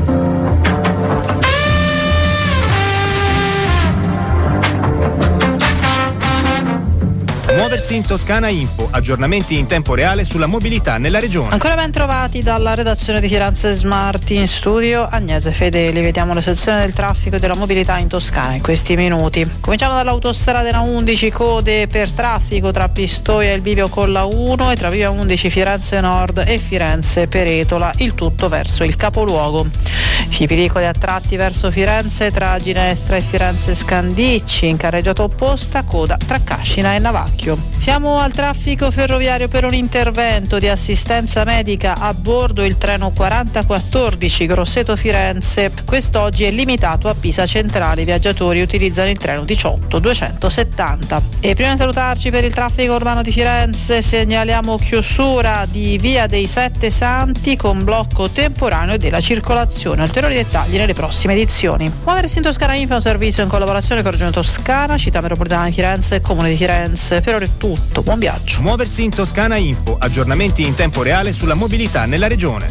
Muoversi in Toscana Info, aggiornamenti in tempo reale sulla mobilità nella regione. Ancora ben trovati dalla redazione di Firenze Smart, in studio Agnese Fedeli. Vediamo la sezione del traffico e della mobilità in Toscana in questi minuti. Cominciamo dall'autostrada undici, code per traffico tra Pistoia e il bivio con la uno e tra via undici Firenze Nord e Firenze Peretola, il tutto verso il capoluogo. Fipi di code a tratti verso Firenze tra Ginestra e Firenze Scandicci, in carreggiata opposta coda tra Cascina e Navacchio. Siamo al traffico ferroviario per un intervento di assistenza medica a bordo il treno quaranta quattordici Grosseto Firenze. Quest'oggi è limitato a Pisa Centrale, i viaggiatori utilizzano il treno diciotto duecentosettanta. E prima di salutarci, per il traffico urbano di Firenze segnaliamo chiusura di via dei Sette Santi con blocco temporaneo della circolazione. Ulteriori dettagli nelle prossime edizioni. Muoversi in Toscana Info è un servizio in collaborazione con Regione Toscana, Città Metropolitana di Firenze e Comune di Firenze. Per ora è tutto, buon viaggio. Muoversi in Toscana Info, aggiornamenti in tempo reale sulla mobilità nella regione.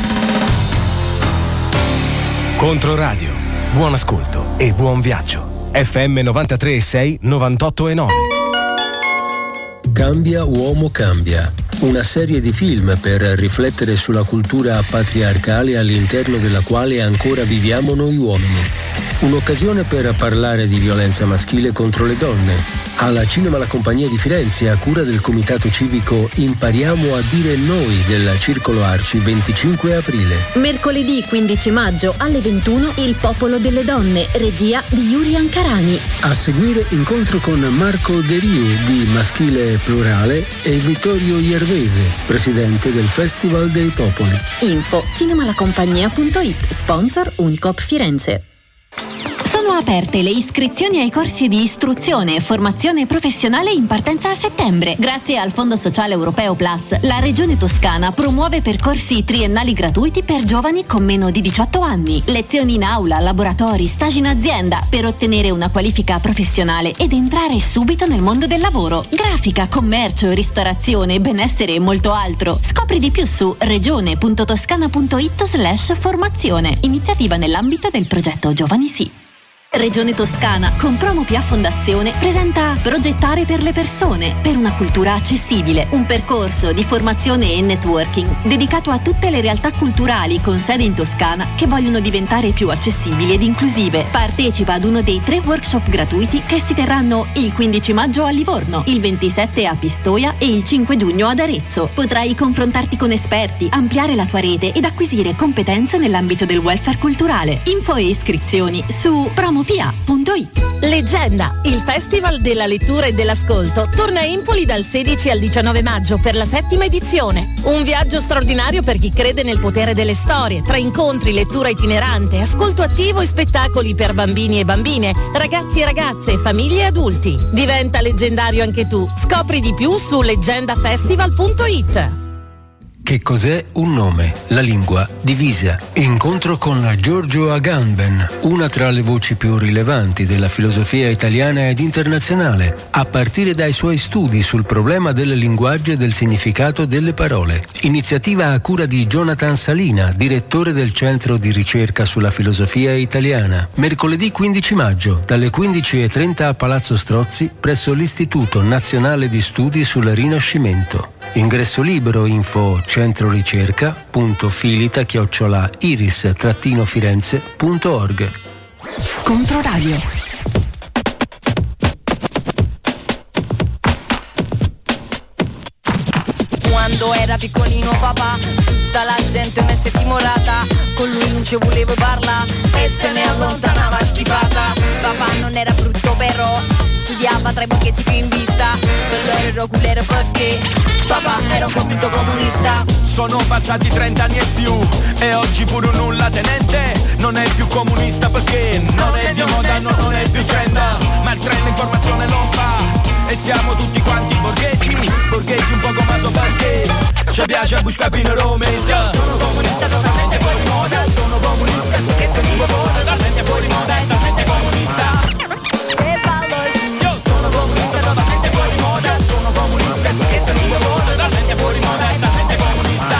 Controradio, buon ascolto e buon viaggio. F M novantatré e sei, novantotto e nove. Cambia uomo cambia. Una serie di film per riflettere sulla cultura patriarcale all'interno della quale ancora viviamo noi uomini. Un'occasione per parlare di violenza maschile contro le donne. Alla Cinema La Compagnia di Firenze, a cura del comitato civico Impariamo a dire noi del Circolo Arci, venticinque aprile. Mercoledì quindici maggio alle ventuno, Il popolo delle donne, regia di Yuri Ancarani. A seguire incontro con Marco De Riu di Maschile Plurale e Vittorio Iervese, presidente del Festival dei Popoli. Info cinemalacompagnia punto it, sponsor Unicoop Firenze. Sono aperte le iscrizioni ai corsi di istruzione e formazione professionale in partenza a settembre. Grazie al Fondo Sociale Europeo Plus, la Regione Toscana promuove percorsi triennali gratuiti per giovani con meno di diciotto anni. Lezioni in aula, laboratori, stage in azienda per ottenere una qualifica professionale ed entrare subito nel mondo del lavoro. Grafica, commercio, ristorazione, benessere e molto altro. Scopri di più su regione punto toscana punto it slash formazione. Iniziativa nell'ambito del progetto Giovani Sì. Regione Toscana, con Promopia Fondazione, presenta Progettare per le persone, per una cultura accessibile, un percorso di formazione e networking dedicato a tutte le realtà culturali con sede in Toscana che vogliono diventare più accessibili ed inclusive. Partecipa ad uno dei tre workshop gratuiti che si terranno il quindici maggio a Livorno, il ventisette a Pistoia e il cinque giugno ad Arezzo. Potrai confrontarti con esperti, ampliare la tua rete ed acquisire competenze nell'ambito del welfare culturale. Info e iscrizioni su promo pia punto it. Leggenda, il Festival della lettura e dell'ascolto, torna a Empoli dal sedici al diciannove maggio per la settima edizione. Un viaggio straordinario per chi crede nel potere delle storie, tra incontri, lettura itinerante, ascolto attivo e spettacoli per bambini e bambine, ragazzi e ragazze, famiglie e adulti. Diventa leggendario anche tu. Scopri di più su leggenda festival punto it. Che cos'è un nome? La lingua divisa. Incontro con Giorgio Agamben, una tra le voci più rilevanti della filosofia italiana ed internazionale, a partire dai suoi studi sul problema del linguaggio e del significato delle parole. Iniziativa a cura di Jonathan Salina, direttore del Centro di Ricerca sulla Filosofia Italiana. Mercoledì quindici maggio, dalle quindici e trenta a Palazzo Strozzi, presso l'Istituto Nazionale di Studi sul Rinascimento. Ingresso libero. Info centroricerca punto filita chiocciola iris trattino firenze punto org. Controradio. Quando era piccolino papà, tutta la gente me si è timorata, con lui non ci volevo parlare e se ne allontanava schifata. Papà non era brutto però studiava tra i borghesi più in vista, quello ero culero perché papà era un convinto comunista. Sono passati trenta anni e più e oggi pure un nulla tenente non è più comunista perché non è di moda, no, non è più trend, ma il trend informazione non fa e siamo tutti quanti borghesi, borghesi un poco maso perché ci piace buscare fino a Roma. Sono comunista totalmente fuori moda, sono comunista perché sto lungo voto, talmente fuori moda e talmente comunista. E ballo io sono comunista totalmente fuori moda, sono comunista perché sto lungo voto, talmente fuori moda e talmente comunista.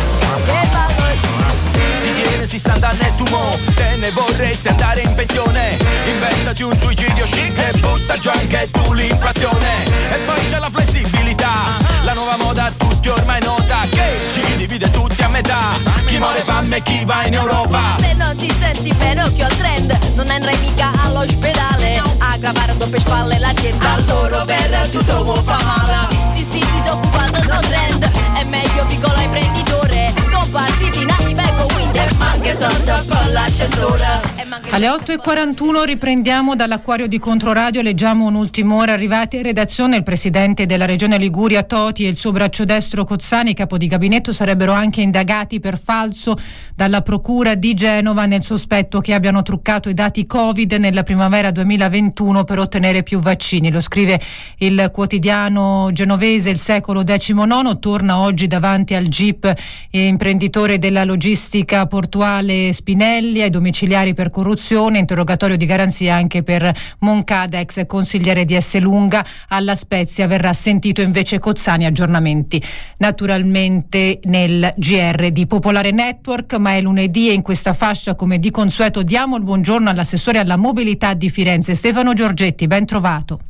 E ballo si tiene sessanta anni e tu mo te ne vorresti andare in pensione, inventati un suicidio chic e butta giù anche tu l'inflazione. E poi c'è la flessibilità, la nuova moda a tutti ormai nota che ci divide tutti a metà, chi muore fame e chi va in Europa. Se non ti senti bene occhio al trend, non andrai mica all'ospedale a gravare un doppio spalle la gente, al loro per tutto può fa male. Sì sì, disoccupato non trend, è meglio piccolo imprenditore con partiti nati per winter ma anche sotto con l'ascensore. Alle otto e quarantuno riprendiamo dall'acquario di Controradio, leggiamo un'ultima ora. Arrivati in redazione il presidente della regione Liguria Toti e il suo braccio destro Cozzani, capo di gabinetto, sarebbero anche indagati per falso dalla procura di Genova nel sospetto che abbiano truccato i dati Covid nella primavera duemilaventuno per ottenere più vaccini. Lo scrive il quotidiano genovese Il Secolo diciannove. Torna oggi davanti al G I P imprenditore della logistica portuale Spinelli, ai domiciliari per corruzione, interrogatorio di garanzia anche per Moncada, ex consigliere di Esselunga. Alla Spezia verrà sentito invece Cozzani. Aggiornamenti naturalmente nel G R di Popolare Network, ma è lunedì e in questa fascia come di consueto diamo il buongiorno all'assessore alla mobilità di Firenze Stefano Giorgetti. Ben trovato.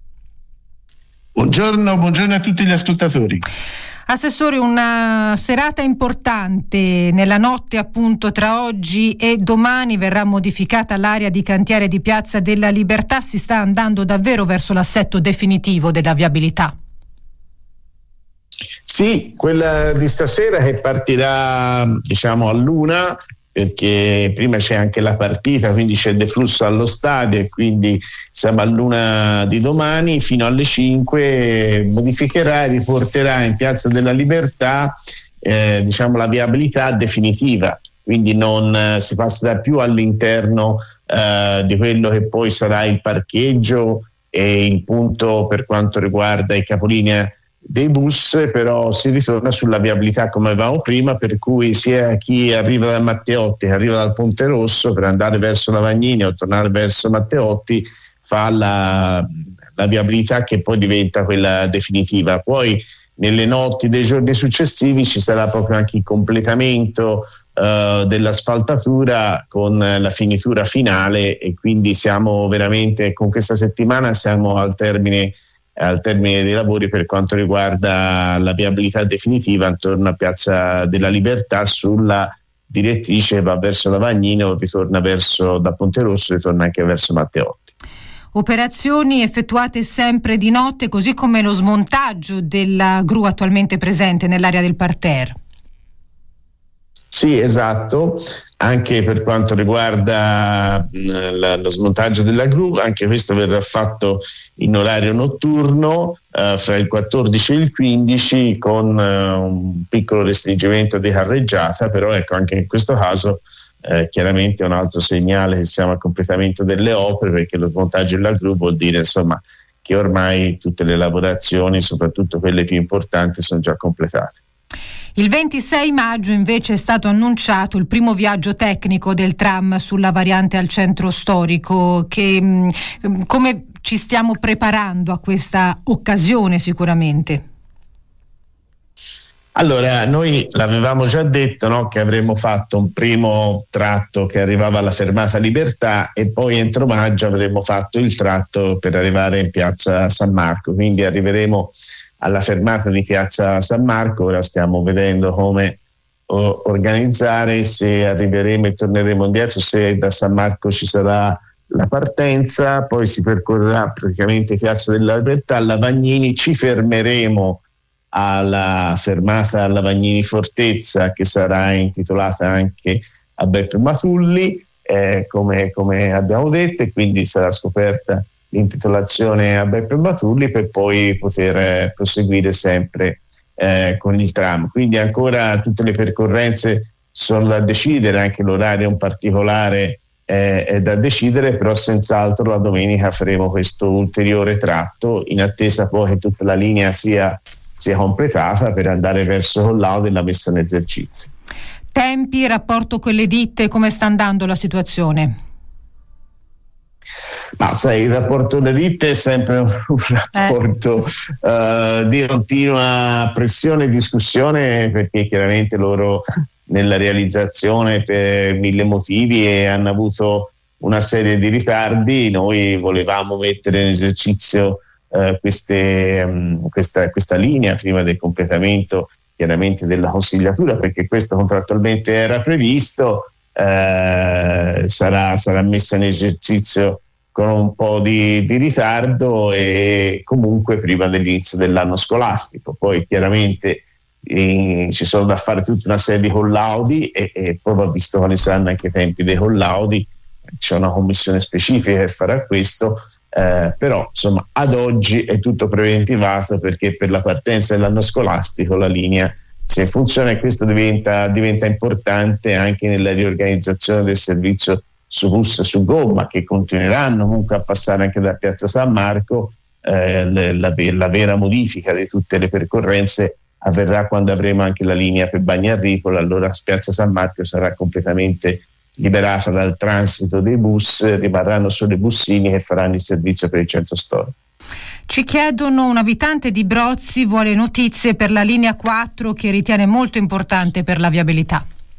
Buongiorno, buongiorno a tutti gli ascoltatori. Assessore, una serata importante nella notte appunto tra oggi e domani. Verrà modificata l'area di cantiere di Piazza della Libertà, si sta andando davvero verso l'assetto definitivo della viabilità. Sì, quella di stasera che partirà diciamo all'una, perché prima c'è anche la partita, quindi c'è deflusso allo stadio e quindi siamo all'una di domani fino alle cinque, modificherà e riporterà in Piazza della Libertà eh, diciamo la viabilità definitiva, quindi non eh, si passerà più all'interno eh, di quello che poi sarà il parcheggio e il punto per quanto riguarda i capolinea dei bus, però si ritorna sulla viabilità come avevamo prima, per cui sia chi arriva da Matteotti che arriva dal Ponte Rosso per andare verso Lavagnini o tornare verso Matteotti fa la, la viabilità che poi diventa quella definitiva. Poi nelle notti dei giorni successivi ci sarà proprio anche il completamento uh, dell'asfaltatura con la finitura finale, e quindi siamo veramente, con questa settimana siamo al termine al termine dei lavori per quanto riguarda la viabilità definitiva intorno a Piazza della Libertà, sulla direttrice va verso Lavagnino, ritorna verso da Ponte Rosso, ritorna anche verso Matteotti. Operazioni effettuate sempre di notte, così come lo smontaggio della gru attualmente presente nell'area del parterre. Sì, esatto, anche per quanto riguarda mh, lo smontaggio della gru, anche questo verrà fatto in orario notturno uh, fra il quattordici e il quindici, con uh, un piccolo restringimento di carreggiata, però ecco, anche in questo caso eh, chiaramente è un altro segnale che siamo al completamento delle opere, perché lo smontaggio della gru vuol dire insomma che ormai tutte le lavorazioni, soprattutto quelle più importanti, sono già completate. Il ventisei maggio invece è stato annunciato il primo viaggio tecnico del tram sulla variante al centro storico. Che, mh, come ci stiamo preparando a questa occasione sicuramente? Allora, noi l'avevamo già detto, no, che avremmo fatto un primo tratto che arrivava alla fermata Libertà, e poi entro maggio avremmo fatto il tratto per arrivare in piazza San Marco, quindi arriveremo alla fermata di piazza San Marco. Ora stiamo vedendo come oh, organizzare, se arriveremo e torneremo indietro, se da San Marco ci sarà la partenza, poi si percorrerà praticamente piazza della Libertà, Lavagnini, ci fermeremo alla fermata Lavagnini Fortezza, che sarà intitolata anche a Beppe Matulli, eh, come, come abbiamo detto, e quindi sarà scoperta l'intitolazione a Beppe Matulli, per poi poter eh, proseguire sempre eh, con il tram. Quindi ancora tutte le percorrenze sono da decidere, anche l'orario in particolare eh, è da decidere, però senz'altro la domenica faremo questo ulteriore tratto, in attesa poi che tutta la linea sia, sia completata per andare verso collaudo e la messa in esercizio. Tempi, rapporto con le ditte, come sta andando la situazione? Ma sai, il rapporto delle ditte è sempre un, un rapporto eh. uh, di continua pressione e discussione, perché chiaramente loro nella realizzazione per mille motivi e hanno avuto una serie di ritardi. Noi volevamo mettere in esercizio uh, queste, um, questa, questa linea prima del completamento chiaramente della consigliatura, perché questo contrattualmente era previsto. Eh, sarà, sarà messa in esercizio con un po' di, di ritardo, e comunque prima dell'inizio dell'anno scolastico. Poi chiaramente eh, ci sono da fare tutta una serie di collaudi, e, e poi va visto quali saranno anche i tempi dei collaudi. C'è una commissione specifica che farà questo, eh, però insomma ad oggi è tutto preventivato, perché per la partenza dell'anno scolastico la linea se funziona, e questo diventa, diventa importante anche nella riorganizzazione del servizio su bus e su gomma, che continueranno comunque a passare anche da piazza San Marco. Eh, la, la vera modifica di tutte le percorrenze avverrà quando avremo anche la linea per Bagnarricola, allora piazza San Marco sarà completamente liberata dal transito dei bus, rimarranno solo i bussini che faranno il servizio per il centro storico. Ci chiedono, un abitante di Brozzi vuole notizie per la linea quattro, che ritiene molto importante per la viabilità.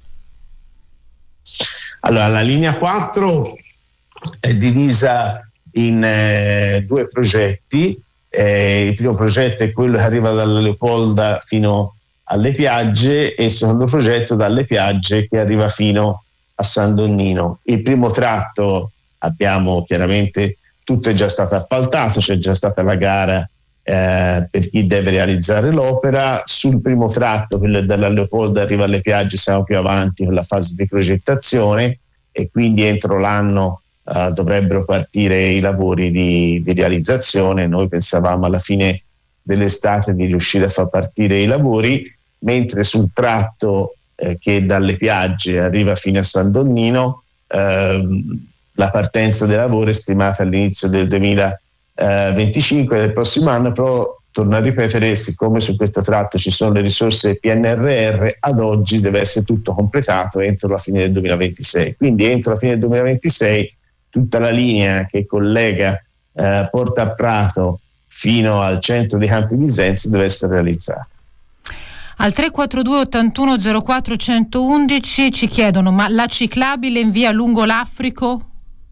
Allora, la linea quattro è divisa in eh, due progetti. Eh, il primo progetto è quello che arriva dalla Leopolda fino alle Piagge, e il secondo progetto dalle Piagge che arriva fino a San Donnino. Il primo tratto abbiamo chiaramente, tutto è già stato appaltato, c'è già stata la gara eh, per chi deve realizzare l'opera. Sul primo tratto, quello dalla Leopolda arriva alle Piagge, siamo più avanti con la fase di progettazione, e quindi entro l'anno eh, dovrebbero partire i lavori di, di realizzazione. Noi pensavamo alla fine dell'estate di riuscire a far partire i lavori, mentre sul tratto eh, che dalle Piagge arriva fino a San Donnino ehm, la partenza dei lavori è stimata all'inizio del duemilaventicinque, del prossimo anno, però torno a ripetere, siccome su questo tratto ci sono le risorse P N R R, ad oggi deve essere tutto completato entro la fine del duemilaventisei. Quindi entro la fine del duemilaventisei tutta la linea che collega eh, Porta a Prato fino al centro dei Campi Bisenzio deve essere realizzata. Al tre quattro due ottantuno zero quattro centoundici ci chiedono: ma la ciclabile in via Lungo l'Africo?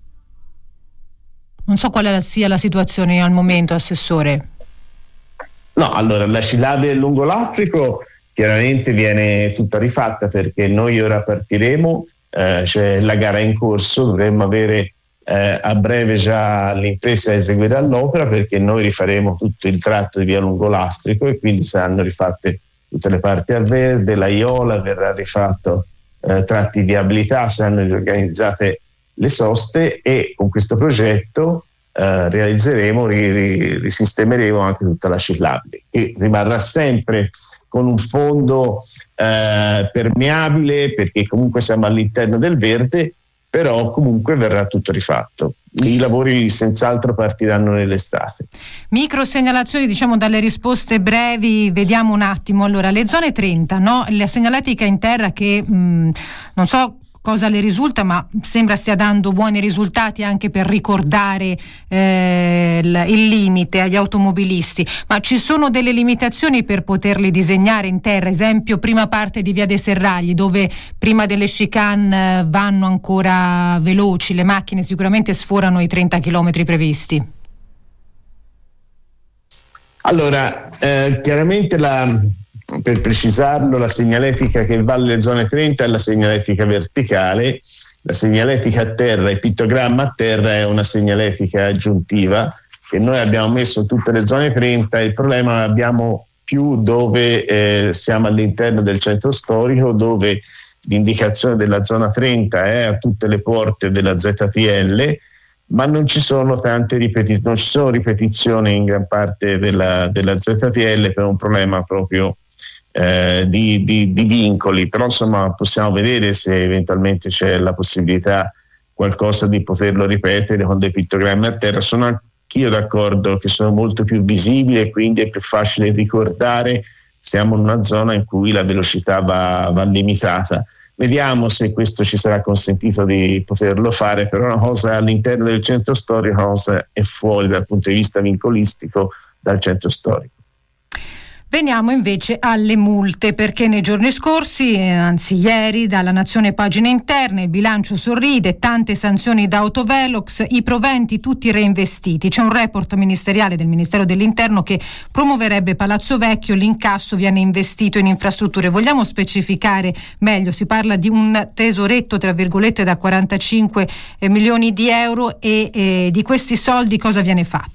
Non so quale sia la situazione al momento, Assessore. No, allora la ciclabile lungo l'Africo chiaramente viene tutta rifatta, perché noi ora partiremo, eh, c'è la gara in corso, dovremmo avere eh, a breve già l'impresa a eseguire all'opera, perché noi rifaremo tutto il tratto di via Lungo l'Africo e quindi saranno rifatte tutte le parti al verde, la Iola, verrà rifatto eh, tratti di viabilità, saranno riorganizzate le soste e con questo progetto eh, realizzeremo, ri, risistemeremo anche tutta la ciclabile, che rimarrà sempre con un fondo eh, permeabile, perché comunque siamo all'interno del verde, però comunque verrà tutto rifatto. I lavori senz'altro partiranno nell'estate. Micro segnalazioni, diciamo, dalle risposte brevi, vediamo un attimo. Allora, le zone trenta, no? La segnaletica in terra che mh, non so cosa le risulta, ma sembra stia dando buoni risultati anche per ricordare eh, il, il limite agli automobilisti. Ma ci sono delle limitazioni per poterli disegnare in terra? Esempio, prima parte di Via dei Serragli, dove prima delle chicane eh, vanno ancora veloci, le macchine sicuramente sforano i trenta chilometri previsti. Allora, eh, chiaramente la... per precisarlo, la segnaletica che va alle zone trenta è la segnaletica verticale, la segnaletica a terra, il pittogramma a terra è una segnaletica aggiuntiva che noi abbiamo messo in tutte le zone trenta. Il problema l'abbiamo più dove eh, siamo all'interno del centro storico, dove l'indicazione della zona trenta è a tutte le porte della Z T L, ma non ci sono tante ripetizioni, non ci sono ripetizioni in gran parte della, della Z T L per un problema proprio Eh, di, di, di vincoli, però insomma possiamo vedere se eventualmente c'è la possibilità qualcosa di poterlo ripetere con dei pittogrammi a terra. Sono anch'io d'accordo che sono molto più visibili e quindi è più facile ricordare. Siamo in una zona in cui la velocità va, va limitata. Vediamo se questo ci sarà consentito di poterlo fare, però una cosa all'interno del centro storico, una cosa è fuori dal punto di vista vincolistico dal centro storico. Veniamo invece alle multe, perché nei giorni scorsi, anzi ieri, dalla Nazione Pagine Interne, il bilancio sorride, tante sanzioni da autovelox, i proventi tutti reinvestiti. C'è un report ministeriale del Ministero dell'Interno che promuoverebbe Palazzo Vecchio, l'incasso viene investito in infrastrutture. Vogliamo specificare meglio? Si parla di un tesoretto, tra virgolette, da quarantacinque milioni di euro e eh, di questi soldi cosa viene fatto?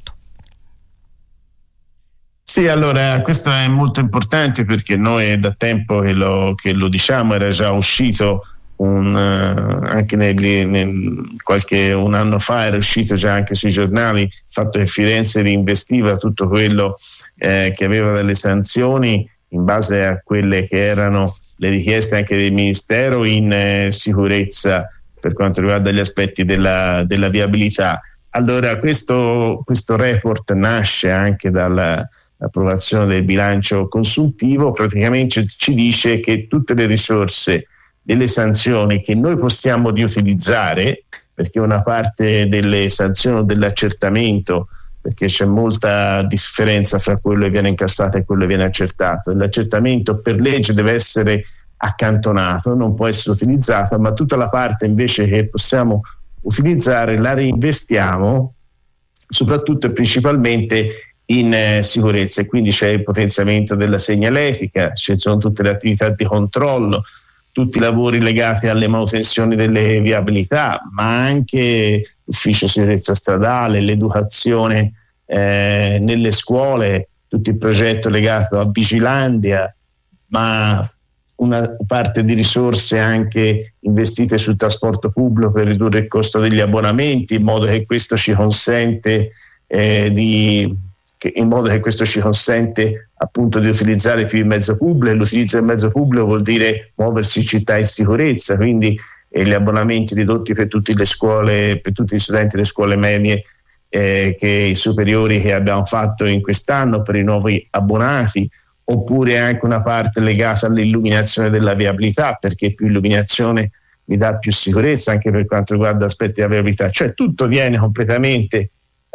Sì, allora questo è molto importante perché noi è da tempo che lo, che lo diciamo, era già uscito un, uh, anche nel, nel, qualche un anno fa era uscito già anche sui giornali il fatto che Firenze reinvestiva tutto quello eh, che aveva delle sanzioni in base a quelle che erano le richieste anche del Ministero in eh, sicurezza per quanto riguarda gli aspetti della, della viabilità. Allora questo, questo report nasce anche dalla l'approvazione del bilancio consuntivo, praticamente ci dice che tutte le risorse delle sanzioni che noi possiamo riutilizzare, perché una parte delle sanzioni o dell'accertamento, perché c'è molta differenza fra quello che viene incassato e quello che viene accertato, l'accertamento per legge deve essere accantonato, non può essere utilizzato, ma tutta la parte invece che possiamo utilizzare la reinvestiamo soprattutto e principalmente in eh, sicurezza, e quindi c'è il potenziamento della segnaletica, ci sono tutte le attività di controllo, tutti i lavori legati alle manutenzioni delle viabilità, ma anche l'ufficio sicurezza stradale, l'educazione eh, nelle scuole, tutto il progetto legato a Vigilandia, ma una parte di risorse anche investite sul trasporto pubblico per ridurre il costo degli abbonamenti, in modo che questo ci consente eh, di Che in modo che questo ci consente appunto di utilizzare più il mezzo pubblico, e l'utilizzo del mezzo pubblico vuol dire muoversi in città in sicurezza, quindi eh, gli abbonamenti ridotti per tutte le scuole, per tutti gli studenti delle scuole medie eh, che i superiori che abbiamo fatto in quest'anno per i nuovi abbonati, oppure anche una parte legata all'illuminazione della viabilità, perché più illuminazione mi dà più sicurezza anche per quanto riguarda aspetti della viabilità, cioè tutto viene completamente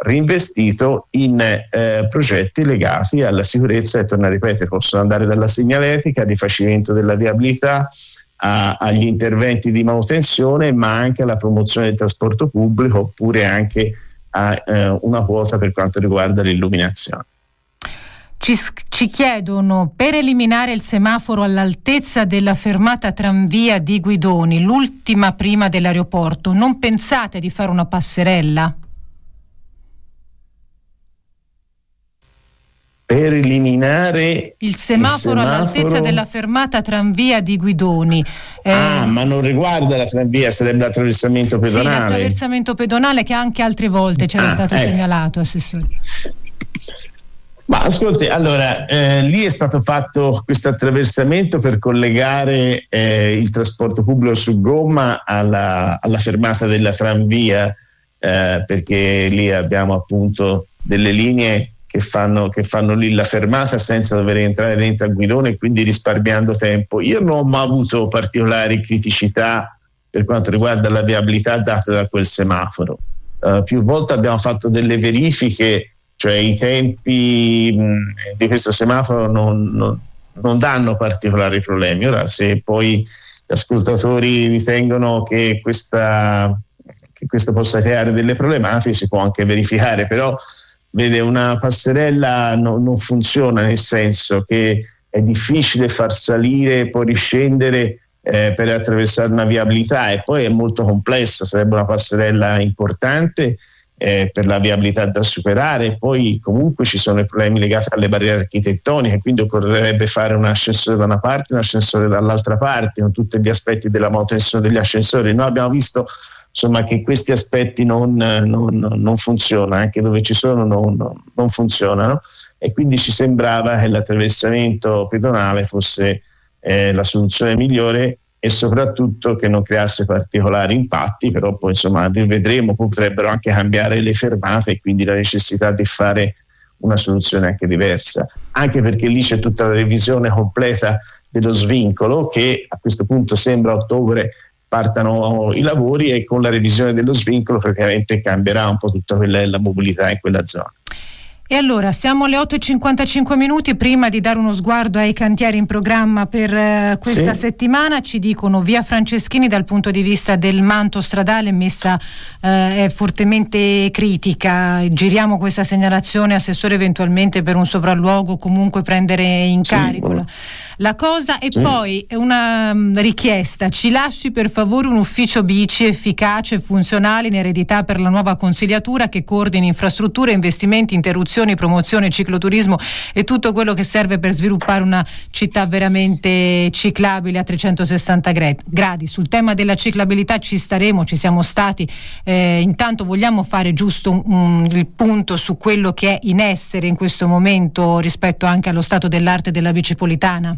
reinvestito in eh, progetti legati alla sicurezza, e torno a ripetere, possono andare dalla segnaletica al rifacimento della viabilità, a, agli interventi di manutenzione, ma anche alla promozione del trasporto pubblico, oppure anche a eh, una quota per quanto riguarda l'illuminazione. Ci, ci chiedono, per eliminare il semaforo all'altezza della fermata tranvia di Guidoni, l'ultima prima dell'aeroporto, non pensate di fare una passerella? Per eliminare il semaforo, il semaforo all'altezza della fermata tranvia di Guidoni. Eh, ah, ma non riguarda la tranvia, sarebbe l'attraversamento pedonale. Sì, l'attraversamento pedonale che anche altre volte c'era ah, stato ecco. segnalato, Assessore. Ma ascolti, allora, eh, lì è stato fatto questo attraversamento per collegare eh, il trasporto pubblico su gomma alla, alla fermata della tranvia, eh, perché lì abbiamo appunto delle linee che fanno, che fanno lì la fermata senza dover entrare dentro al guidone e quindi risparmiando tempo. Io non ho mai avuto particolari criticità per quanto riguarda la viabilità data da quel semaforo. Uh, più volte abbiamo fatto delle verifiche, cioè i tempi mh, di questo semaforo non, non, non danno particolari problemi. Ora, se poi gli ascoltatori ritengono che questa che questo possa creare delle problematiche, si può anche verificare, però vede, una passerella no, non funziona, nel senso che è difficile far salire e poi riscendere eh, per attraversare una viabilità, e poi è molto complessa, sarebbe una passerella importante eh, per la viabilità da superare, e poi comunque ci sono i problemi legati alle barriere architettoniche, quindi occorrerebbe fare un ascensore da una parte e un ascensore dall'altra parte, con tutti gli aspetti della manutenzione degli ascensori. Noi abbiamo visto insomma che questi aspetti non, non, non funzionano, anche dove ci sono non, non, non funzionano, e quindi ci sembrava che l'attraversamento pedonale fosse eh, la soluzione migliore, e soprattutto che non creasse particolari impatti. Però poi insomma rivedremo, potrebbero anche cambiare le fermate e quindi la necessità di fare una soluzione anche diversa, anche perché lì c'è tutta la revisione completa dello svincolo, che a questo punto sembra a ottobre partano i lavori, e con la revisione dello svincolo praticamente cambierà un po' tutta quella la mobilità in quella zona. E allora, siamo alle otto e cinquantacinque minuti. Prima di dare uno sguardo ai cantieri in programma per uh, questa sì. settimana, ci dicono via Franceschini dal punto di vista del manto stradale messa uh, è fortemente critica. Giriamo questa segnalazione, Assessore, eventualmente per un sopralluogo, comunque prendere in sì, carico buono. la cosa. E sì. poi una um, richiesta: ci lasci per favore un ufficio bici efficace e funzionale in eredità per la nuova consigliatura, che coordini infrastrutture, investimenti, interruzioni, promozione, cicloturismo e tutto quello che serve per sviluppare una città veramente ciclabile a trecentosessanta gradi. Sul tema della ciclabilità ci staremo, ci siamo stati. Eh, intanto vogliamo fare giusto um, il punto su quello che è in essere in questo momento rispetto anche allo stato dell'arte della bicipolitana.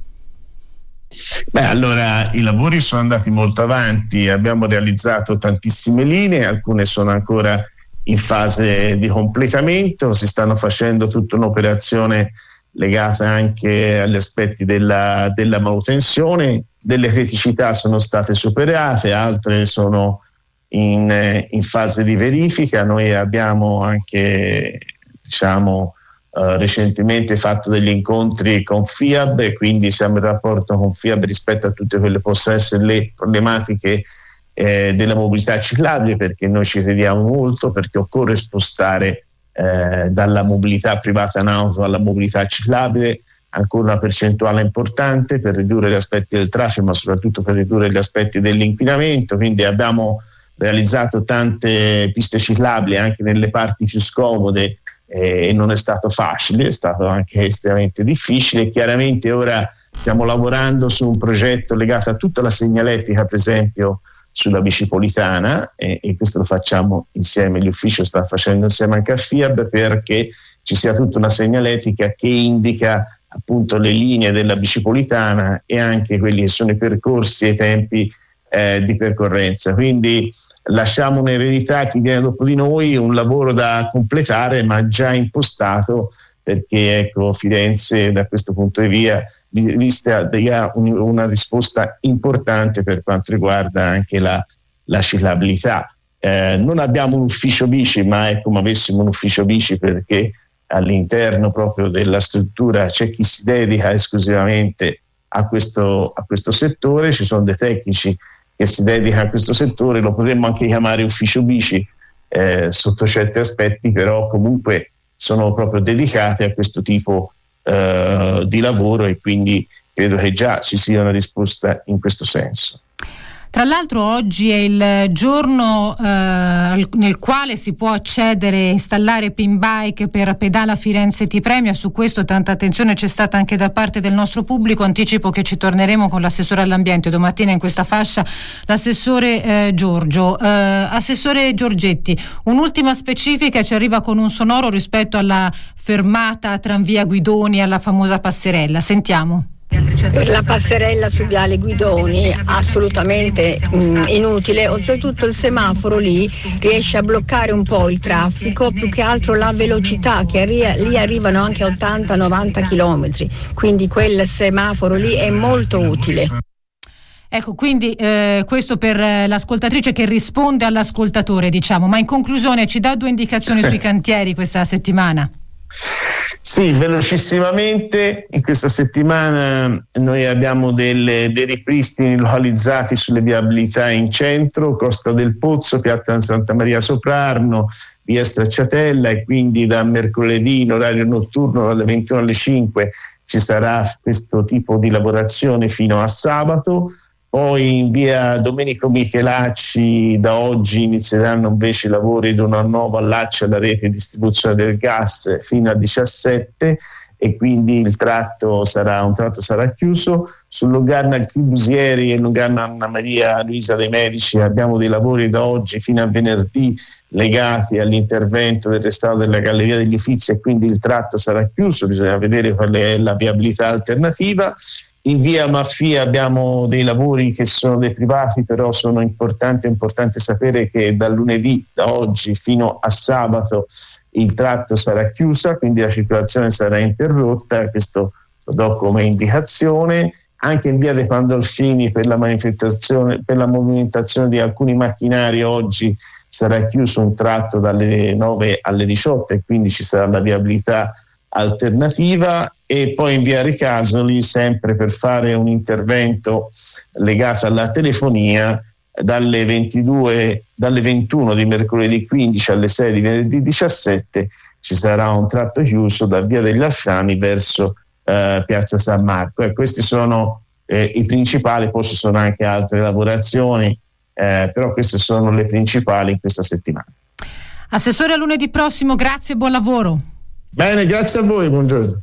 Beh, allora i lavori sono andati molto avanti, abbiamo realizzato tantissime linee, alcune sono ancora in fase di completamento, si stanno facendo tutta un'operazione legata anche agli aspetti della, della manutenzione. Delle criticità sono state superate, altre sono in, in fase di verifica. Noi abbiamo anche diciamo Uh, recentemente fatto degli incontri con FIAB, e quindi siamo in rapporto con FIAB rispetto a tutte quelle che possono essere le problematiche eh, della mobilità ciclabile, perché noi ci crediamo molto, perché occorre spostare eh, dalla mobilità privata in auto alla mobilità ciclabile ancora una percentuale importante per ridurre gli aspetti del traffico, ma soprattutto per ridurre gli aspetti dell'inquinamento. Quindi abbiamo realizzato tante piste ciclabili anche nelle parti più scomode, e non è stato facile, è stato anche estremamente difficile. Chiaramente ora stiamo lavorando su un progetto legato a tutta la segnaletica, per esempio sulla bicipolitana, e, e questo lo facciamo insieme, l'ufficio sta facendo insieme anche a FIAB, perché ci sia tutta una segnaletica che indica appunto le linee della bicipolitana e anche quelli che sono i percorsi e i tempi eh, di percorrenza. Quindi lasciamo un'eredità a chi viene dopo di noi, un lavoro da completare ma già impostato, perché ecco Firenze da questo punto di vista dia una risposta importante per quanto riguarda anche la, la ciclabilità. Eh, non abbiamo un ufficio bici, ma è come avessimo un ufficio bici, perché all'interno proprio della struttura c'è chi si dedica esclusivamente a questo, a questo settore, ci sono dei tecnici che si dedicano a questo settore, lo potremmo anche chiamare ufficio bici eh, sotto certi aspetti, però comunque sono proprio dedicati a questo tipo eh, di lavoro, e quindi credo che già ci sia una risposta in questo senso. Tra l'altro oggi è il giorno eh, nel quale si può accedere e installare Pin Bike per Pedala Firenze Ti Premia. Su questo tanta attenzione c'è stata anche da parte del nostro pubblico. Anticipo che ci torneremo con l'assessore all'ambiente domattina in questa fascia, l'assessore eh, Giorgio. Eh, assessore Giorgetti, un'ultima specifica ci arriva con un sonoro rispetto alla fermata Tranvia Guidoni, alla famosa passerella. Sentiamo. Per la passerella su Viale Guidoni assolutamente mh, inutile, oltretutto il semaforo lì riesce a bloccare un po' il traffico, più che altro la velocità, che arri- lì arrivano anche a ottanta novanta chilometri, quindi quel semaforo lì è molto utile. Ecco, quindi eh, questo per eh, l'ascoltatrice che risponde all'ascoltatore, diciamo, ma in conclusione ci dà due indicazioni sui cantieri questa settimana? Sì, velocissimamente in questa settimana noi abbiamo delle, dei ripristini localizzati sulle viabilità in centro, Costa del Pozzo, Piazza Santa Maria Soprarno, via Stracciatella, e quindi da mercoledì in orario notturno dalle ventuno alle cinque ci sarà questo tipo di lavorazione fino a sabato. Poi in via Domenico Michelacci da oggi inizieranno invece i lavori di una nuova allaccio alla rete di distribuzione del gas fino a diciassette, e quindi il tratto sarà, un tratto sarà chiuso. Sul Lugarno Alchibusieri e Lugarno Anna Maria Luisa dei Medici abbiamo dei lavori da oggi fino a venerdì legati all'intervento del restauro della Galleria degli Uffizi, e quindi il tratto sarà chiuso, bisogna vedere qual è la viabilità alternativa. In via Maffia abbiamo dei lavori che sono dei privati, però sono importanti, è importante sapere che dal lunedì, da oggi fino a sabato, il tratto sarà chiuso, quindi la circolazione sarà interrotta, questo lo do come indicazione. Anche in via dei Pandolfini per la manifestazione, per la movimentazione di alcuni macchinari oggi sarà chiuso un tratto dalle nove alle diciotto, e quindi ci sarà la viabilità alternativa. E poi in via Ricasoli, sempre per fare un intervento legato alla telefonia, dalle ventidue, dalle ventuno di mercoledì quindici alle sei di venerdì diciassette ci sarà un tratto chiuso da via degli Alfiani verso eh, piazza San Marco. E questi sono eh, i principali, poi ci sono anche altre lavorazioni, eh, però queste sono le principali in questa settimana. Assessore, a lunedì prossimo, grazie e buon lavoro. Bene, grazie a voi, buongiorno.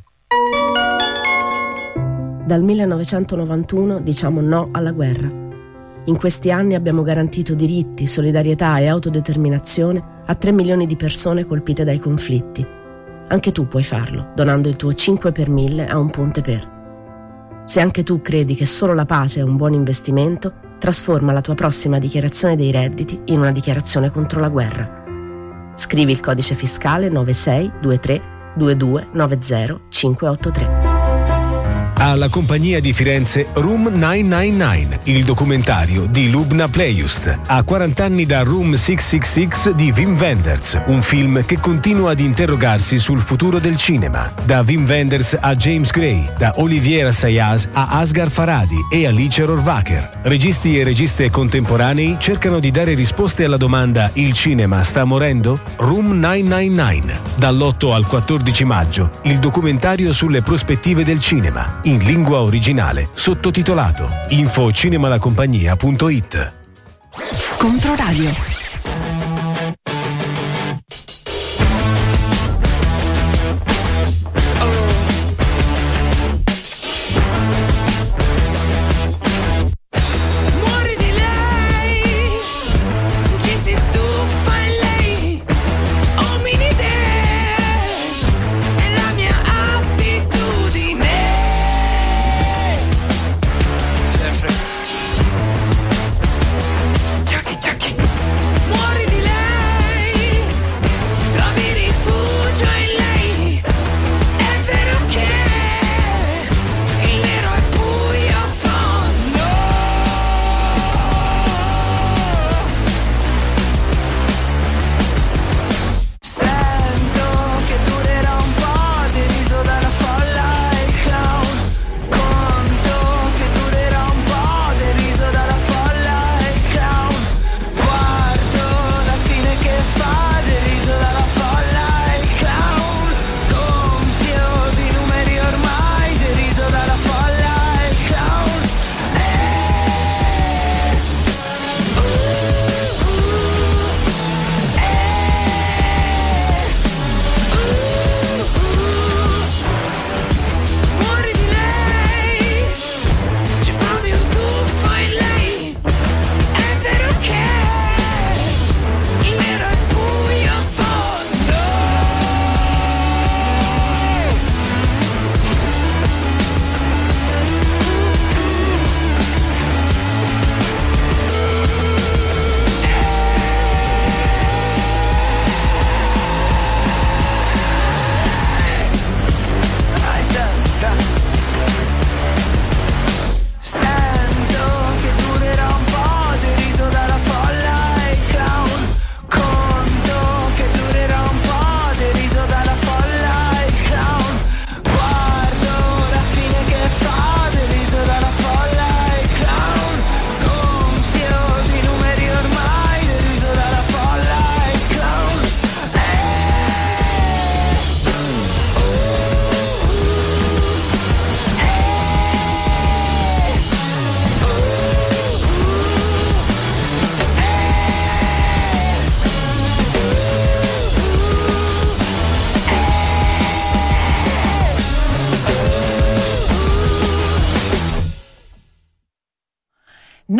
Dal millenovecentonovantuno diciamo no alla guerra. In questi anni abbiamo garantito diritti, solidarietà e autodeterminazione a tre milioni di persone colpite dai conflitti. Anche tu puoi farlo, donando il tuo cinque per mille a Un Ponte Per. Se anche tu credi che solo la pace è un buon investimento, trasforma la tua prossima dichiarazione dei redditi in una dichiarazione contro la guerra. Scrivi il codice fiscale nove sei due tre due due nove zero cinque otto tre. Alla compagnia di Firenze Room novecentonovantanove, il documentario di Lubna Plejust. A quaranta anni da Room sei sei sei di Wim Wenders, un film che continua ad interrogarsi sul futuro del cinema. Da Wim Wenders a James Gray, da Olivier Assayas a Asghar Farhadi e Alice Rohrwacher. Registi e registe contemporanei cercano di dare risposte alla domanda: il cinema sta morendo? Room novecentonovantanove. Dall'otto al quattordici maggio, il documentario sulle prospettive del cinema, in lingua originale, sottotitolato. Info cinemalacompagnia punto it. Controradio.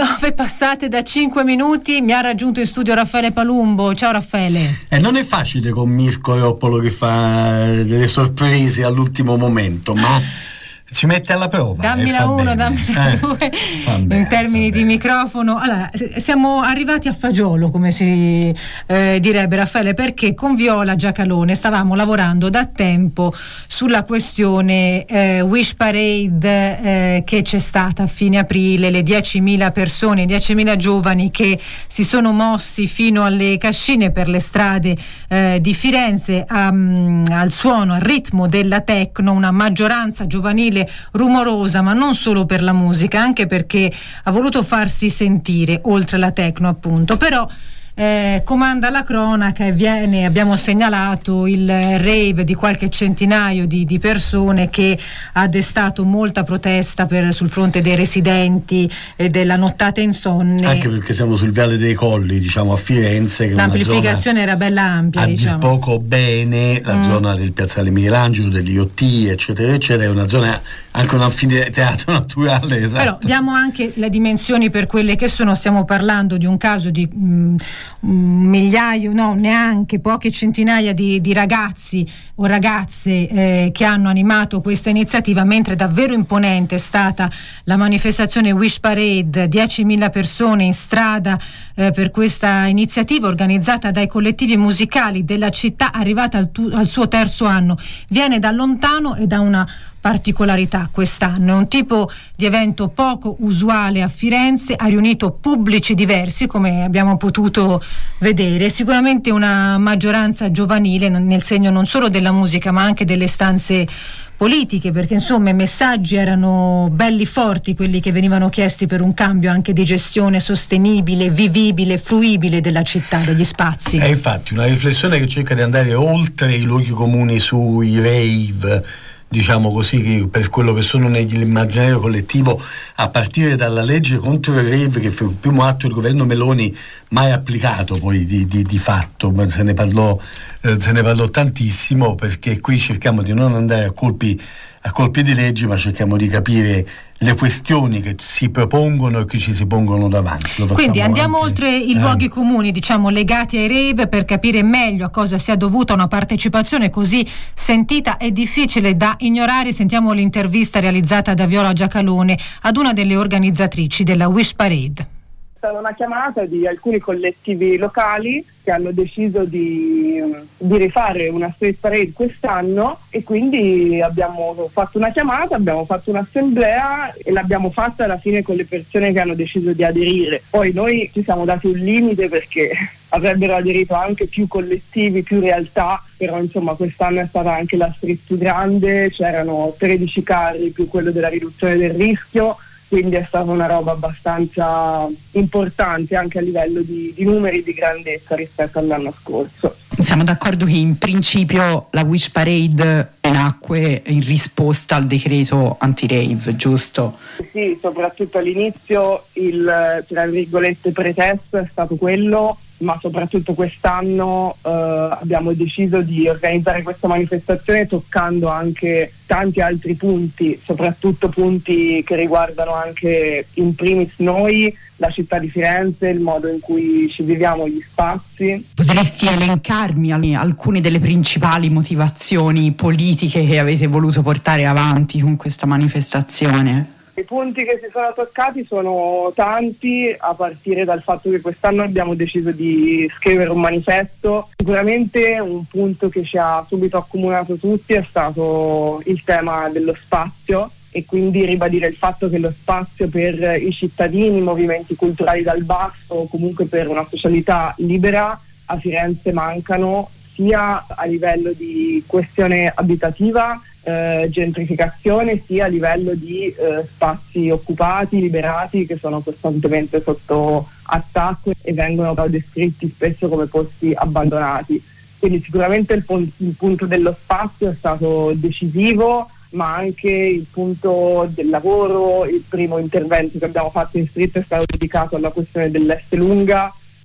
nove passate da cinque minuti, mi ha raggiunto in studio Raffaele Palumbo. Ciao Raffaele. Eh, non è facile con Mirko Roppolo che fa delle sorprese all'ultimo momento, ma ci mette alla prova. Dammi la uno, dammi la due, eh, in termini di microfono. Allora, siamo arrivati a fagiolo, come si eh, direbbe, Raffaele, perché con Viola Giacalone stavamo lavorando da tempo sulla questione eh, Wish Parade eh, che c'è stata a fine aprile, le diecimila persone, diecimila giovani che si sono mossi fino alle cascine per le strade eh, di Firenze a, um, al suono, al ritmo della techno, una maggioranza giovanile rumorosa, ma non solo per la musica, anche perché ha voluto farsi sentire, oltre la techno appunto. Però eh, comanda la cronaca e viene, abbiamo segnalato il rave di qualche centinaio di, di persone che ha destato molta protesta per, sul fronte dei residenti e della nottata insonne, anche perché siamo sul Viale dei Colli, diciamo a Firenze, che l'amplificazione era bella ampia, a diciamo. dir poco bene la mm. zona del piazzale Michelangelo, dell'I O T, eccetera eccetera, è una zona, anche un anfiteatro naturale, esatto. Però diamo anche le dimensioni per quelle che sono, stiamo parlando di un caso di mh, un migliaio, no, neanche poche centinaia di, di ragazzi o ragazze eh, che hanno animato questa iniziativa, mentre davvero imponente è stata la manifestazione Wish Parade, diecimila persone in strada eh, per questa iniziativa organizzata dai collettivi musicali della città, arrivata al, tu, al suo terzo anno. Viene da lontano e da una particolarità quest'anno, è un tipo di evento poco usuale a Firenze, ha riunito pubblici diversi, come abbiamo potuto vedere, sicuramente una maggioranza giovanile, nel segno non solo della musica ma anche delle stanze politiche, perché insomma i messaggi erano belli forti, quelli che venivano chiesti per un cambio anche di gestione sostenibile, vivibile, fruibile della città, degli spazi. È infatti una riflessione che cerca di andare oltre i luoghi comuni sui rave, diciamo così, che per quello che sono nell'immaginario collettivo, a partire dalla legge contro il rave, che fu il primo atto del governo Meloni mai applicato poi di, di, di fatto, se ne parlò eh, se ne parlò tantissimo, perché qui cerchiamo di non andare a colpi a colpi di leggi, ma cerchiamo di capire le questioni che si propongono e che ci si pongono davanti. Quindi andiamo anche, oltre i eh. luoghi comuni, diciamo legati ai rave, per capire meglio a cosa sia dovuta una partecipazione così sentita e difficile da ignorare. Sentiamo l'intervista realizzata da Viola Giacalone ad una delle organizzatrici della Wish Parade. È stata una chiamata di alcuni collettivi locali che hanno deciso di, di rifare una street parade quest'anno, e quindi abbiamo fatto una chiamata, abbiamo fatto un'assemblea e l'abbiamo fatta alla fine con le persone che hanno deciso di aderire. Poi noi ci siamo dati un limite perché avrebbero aderito anche più collettivi, più realtà, però insomma quest'anno è stata anche la street più grande, c'erano tredici carri più quello della riduzione del rischio, quindi è stata una roba abbastanza importante anche a livello di, di numeri di grandezza rispetto all'anno scorso. Siamo d'accordo che in principio la Wish Parade nacque in risposta al decreto anti-rave, giusto? Sì, soprattutto all'inizio il, tra virgolette, pretesto è stato quello, ma soprattutto quest'anno eh, abbiamo deciso di organizzare questa manifestazione toccando anche tanti altri punti, soprattutto punti che riguardano anche in primis noi, la città di Firenze, il modo in cui ci viviamo, gli spazi. Potresti elencarmi alcune delle principali motivazioni politiche che avete voluto portare avanti con questa manifestazione? I punti che si sono toccati sono tanti, a partire dal fatto che quest'anno abbiamo deciso di scrivere un manifesto. Sicuramente un punto che ci ha subito accomunato tutti è stato il tema dello spazio, e quindi ribadire il fatto che lo spazio per i cittadini, i movimenti culturali dal basso o comunque per una socialità libera a Firenze mancano, sia a livello di questione abitativa, Eh, gentrificazione, sia a livello di eh, spazi occupati, liberati, che sono costantemente sotto attacco e vengono descritti spesso come posti abbandonati. Quindi sicuramente il, pon- il punto dello spazio è stato decisivo, ma anche il punto del lavoro. Il primo intervento che abbiamo fatto in street è stato dedicato alla questione dell'Estelunga,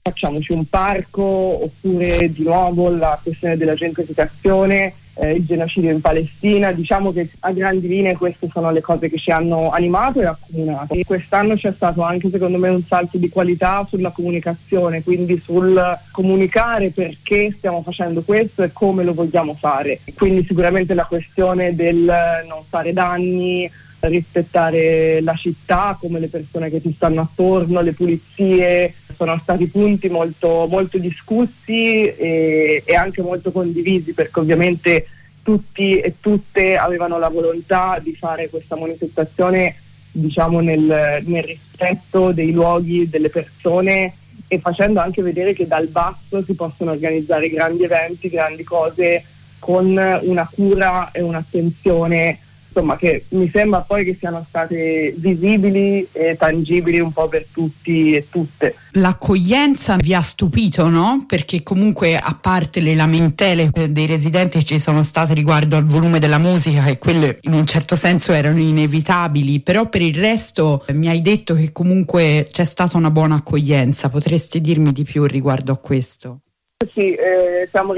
facciamoci un parco, oppure di nuovo la questione della gentrificazione, eh, il genocidio in Palestina. Diciamo che a grandi linee queste sono le cose che ci hanno animato e accomunato. E quest'anno c'è stato anche secondo me un salto di qualità sulla comunicazione, quindi sul comunicare perché stiamo facendo questo e come lo vogliamo fare. Quindi sicuramente la questione del non fare danni, rispettare la città, come le persone che ti stanno attorno, le pulizie, sono stati punti molto, molto discussi e, e anche molto condivisi, perché ovviamente tutti e tutte avevano la volontà di fare questa manifestazione, diciamo, nel, nel rispetto dei luoghi, delle persone, e facendo anche vedere che dal basso si possono organizzare grandi eventi, grandi cose con una cura e un'attenzione, insomma, che mi sembra poi che siano state visibili e tangibili un po' per tutti e tutte. L'accoglienza vi ha stupito, no? Perché comunque, a parte le lamentele dei residenti che ci sono state riguardo al volume della musica, e quelle in un certo senso erano inevitabili, però per il resto mi hai detto che comunque c'è stata una buona accoglienza. Potresti dirmi di più riguardo a questo? Sì, eh, siamo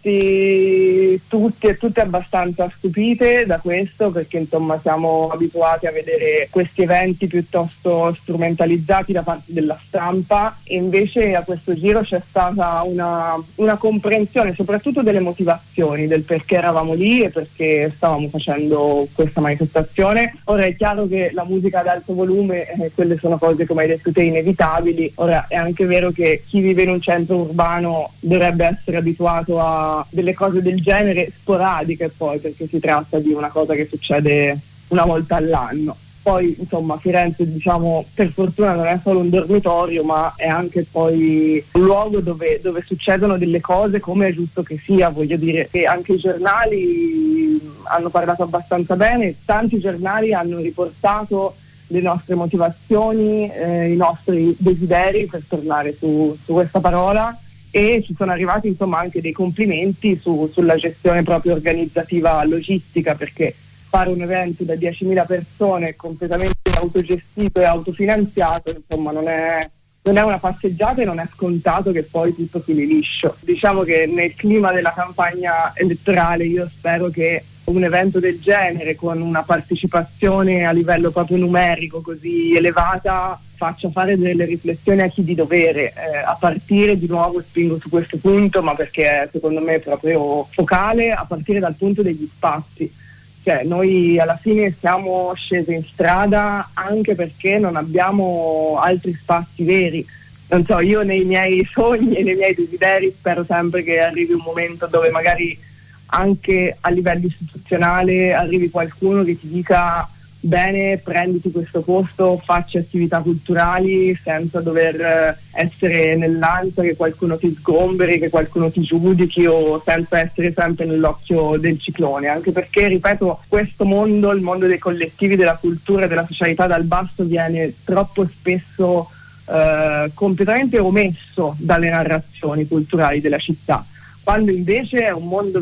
rimasti tutti e tutte abbastanza stupite da questo, perché insomma siamo abituati a vedere questi eventi piuttosto strumentalizzati da parte della stampa, e invece a questo giro c'è stata una, una comprensione soprattutto delle motivazioni, del perché eravamo lì e perché stavamo facendo questa manifestazione. Ora è chiaro che la musica ad alto volume, eh, quelle sono cose, come hai detto te, inevitabili. Ora è anche vero che chi vive in un centro urbano dovrebbe essere abituato a delle cose del genere sporadiche, poi, perché si tratta di una cosa che succede una volta all'anno. Poi insomma Firenze, diciamo, per fortuna non è solo un dormitorio, ma è anche poi un luogo dove, dove succedono delle cose come è giusto che sia. Voglio dire che anche i giornali hanno parlato abbastanza bene, tanti giornali hanno riportato le nostre motivazioni, eh, i nostri desideri, per tornare su, su questa parola, e ci sono arrivati insomma anche dei complimenti su, sulla gestione proprio organizzativa logistica, perché fare un evento da diecimila persone completamente autogestito e autofinanziato, insomma, non è, non è una passeggiata, e non è scontato che poi tutto fili liscio. Diciamo che nel clima della campagna elettorale io spero che un evento del genere, con una partecipazione a livello proprio numerico così elevata, faccia fare delle riflessioni a chi di dovere, eh, a partire, di nuovo spingo su questo punto, ma perché secondo me è proprio focale, a partire dal punto degli spazi. Cioè, noi alla fine siamo scesi in strada anche perché non abbiamo altri spazi veri. Non so, io nei miei sogni e nei miei desideri spero sempre che arrivi un momento dove magari anche a livello istituzionale arrivi qualcuno che ti dica: bene, prenditi questo posto, facci attività culturali senza dover essere nell'ansia che qualcuno ti sgomberi, che qualcuno ti giudichi, o senza essere sempre nell'occhio del ciclone. Anche perché, ripeto, questo mondo, il mondo dei collettivi, della cultura e della socialità dal basso, viene troppo spesso eh, completamente omesso dalle narrazioni culturali della città, quando invece è un mondo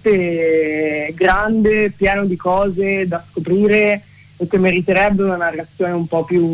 veramente grande, pieno di cose da scoprire e che meriterebbe una narrazione un po' più,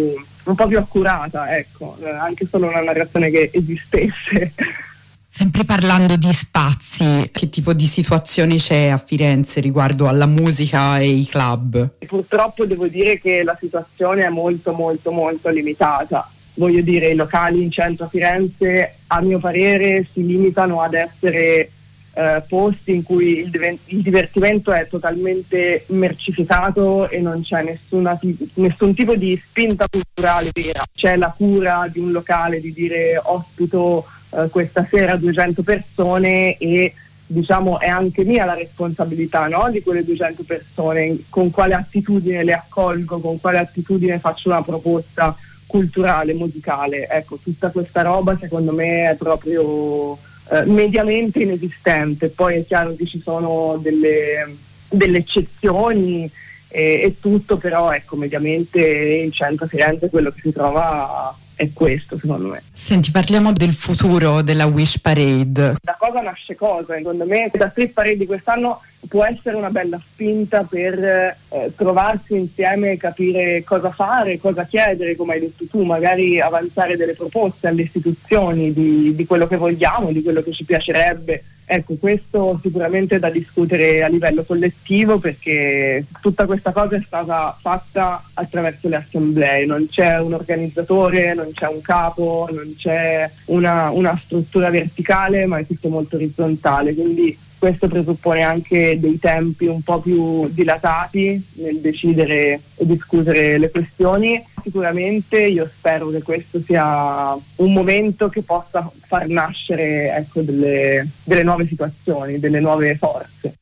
un po' più accurata, ecco, anche solo una narrazione che esistesse. Sempre parlando di spazi, che tipo di situazioni c'è a Firenze riguardo alla musica e i club? Purtroppo devo dire che la situazione è molto molto molto limitata. Voglio dire, i locali in centro a Firenze, a mio parere, si limitano ad essere eh, posti in cui il, diven- il divertimento è totalmente mercificato e non c'è nessuna t- nessun tipo di spinta culturale vera. C'è la cura di un locale di dire: ospito eh, questa sera duecento persone, e diciamo è anche mia la responsabilità, no? Di quelle duecento persone, con quale attitudine le accolgo, con quale attitudine faccio una proposta culturale, musicale. Ecco, tutta questa roba secondo me è proprio eh, mediamente inesistente. Poi è chiaro che ci sono delle, delle eccezioni e, e tutto, però ecco, mediamente in centro a Firenze quello che si trova è questo, secondo me. Senti, parliamo del futuro della Wish Parade. Da cosa nasce cosa? Secondo me da Street Parade di quest'anno può essere una bella spinta per eh, trovarsi insieme e capire cosa fare, cosa chiedere, come hai detto tu, magari avanzare delle proposte alle istituzioni di, di quello che vogliamo, di quello che ci piacerebbe. Ecco, questo sicuramente è da discutere a livello collettivo, perché tutta questa cosa è stata fatta attraverso le assemblee, non c'è un organizzatore, non c'è un capo, non c'è una, una struttura verticale, ma è tutto molto orizzontale, quindi questo presuppone anche dei tempi un po' più dilatati nel decidere e discutere le questioni. Sicuramente io spero che questo sia un momento che possa far nascere, ecco, delle, delle nuove situazioni, delle nuove forze.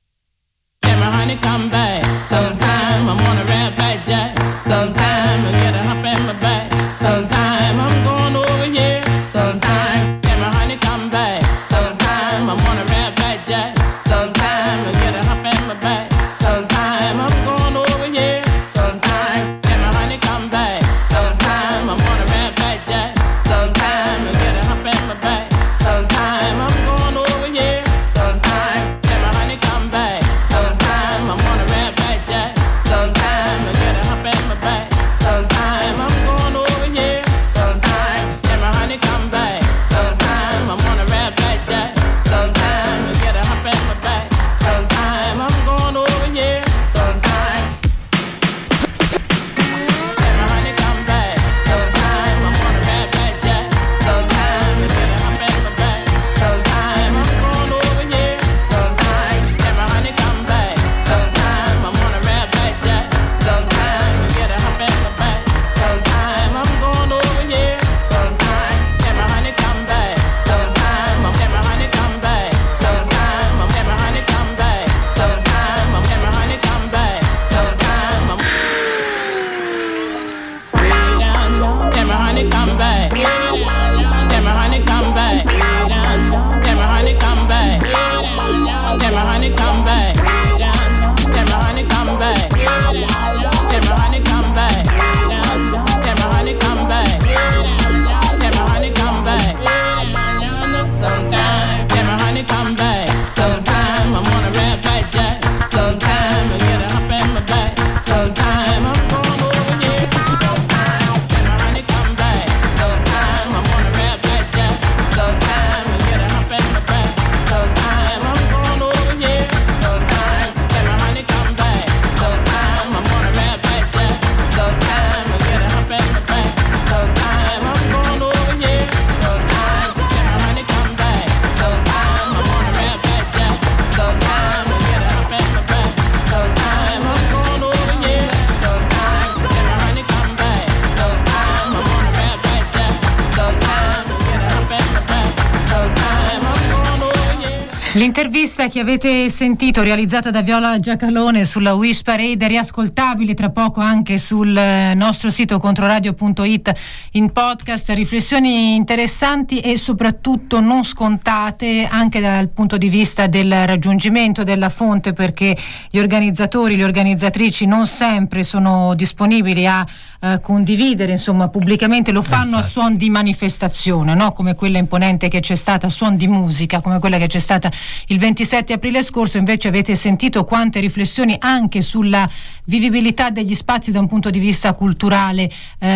L'intervista che avete sentito, realizzata da Viola Giacalone sulla Wish Parade, è riascoltabile tra poco anche sul nostro sito controradio punto it in podcast. Riflessioni interessanti e soprattutto non scontate anche dal punto di vista del raggiungimento della fonte, perché gli organizzatori, le organizzatrici non sempre sono disponibili a uh, condividere, insomma, pubblicamente. Lo fanno a suon di manifestazione, no? Come quella imponente che c'è stata, a suon di musica, come quella che c'è stata il ventisette aprile scorso. Invece avete sentito quante riflessioni anche sulla vivibilità degli spazi da un punto di vista culturale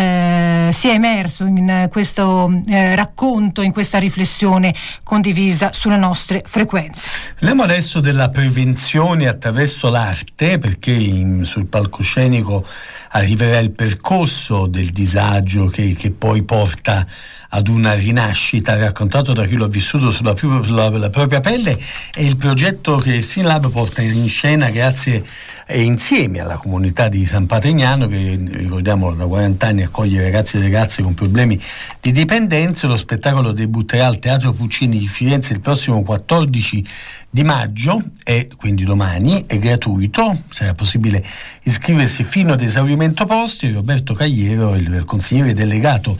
eh, sia emerso in questo eh, racconto, in questa riflessione condivisa sulle nostre frequenze. Parliamo adesso della prevenzione attraverso l'arte, perché in, sul palcoscenico arriverà il percorso del disagio che, che poi porta ad una rinascita, raccontato da chi lo ha vissuto sulla, sulla, sulla propria pelle. È il progetto che Synlab porta in scena grazie e insieme alla comunità di San Patrignano, che ricordiamo da quaranta anni accoglie ragazzi e ragazze con problemi di dipendenza. Lo spettacolo debutterà al Teatro Puccini di Firenze il prossimo quattordici di maggio, e quindi domani è gratuito, sarà possibile iscriversi fino ad esaurimento posti. Roberto Cagliero, il consigliere delegato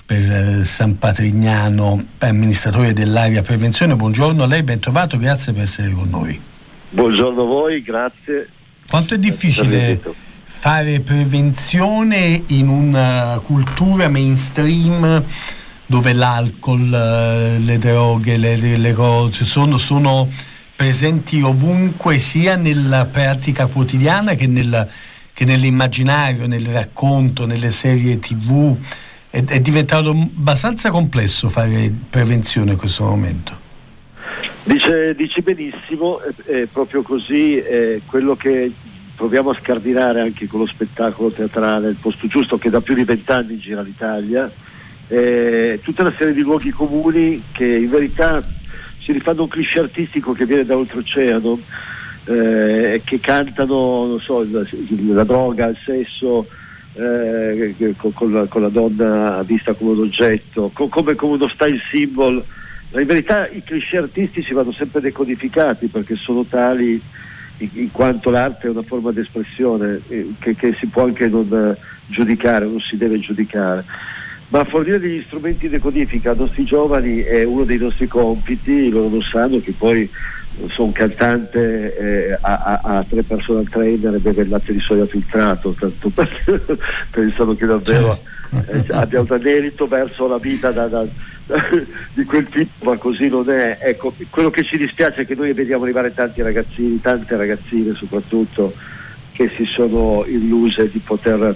per San Patrignano, amministratore dell'area prevenzione, buongiorno a lei, ben trovato, grazie per essere con noi. Buongiorno a voi, grazie. Quanto è difficile fare prevenzione in una cultura mainstream dove l'alcol, le droghe, le, le cose sono, sono presenti ovunque, sia nella pratica quotidiana che, nella, che nell'immaginario, nel racconto, nelle serie tivù. È, è diventato abbastanza complesso fare prevenzione in questo momento. Dice, dici benissimo, è, è proprio così, è quello che proviamo a scardinare anche con lo spettacolo teatrale Il Posto Giusto, che da più di vent'anni gira l'Italia, eh, tutta una serie di luoghi comuni che in verità si rifanno un cliché artistico che viene da oltreoceano, eh, che cantano, non so, la, la droga, il sesso, eh, con, con, la, con la donna vista come un oggetto, con, come, come uno style symbol. In verità i cliché artistici vanno sempre decodificati, perché sono tali in, in quanto l'arte è una forma di espressione eh, che, che si può anche non eh, giudicare, non si deve giudicare. Ma fornire degli strumenti di decodifica ai nostri giovani è uno dei nostri compiti. Loro non sanno che poi sono un cantante, eh, ha, ha tre personal trainer e beve il latte di soia filtrato, tanto pensano che davvero eh, abbia un anelito verso la vita da, da, da, di quel tipo, ma così non è. Ecco, quello che ci dispiace è che noi vediamo arrivare tanti ragazzini, tante ragazzine soprattutto, che si sono illuse di poter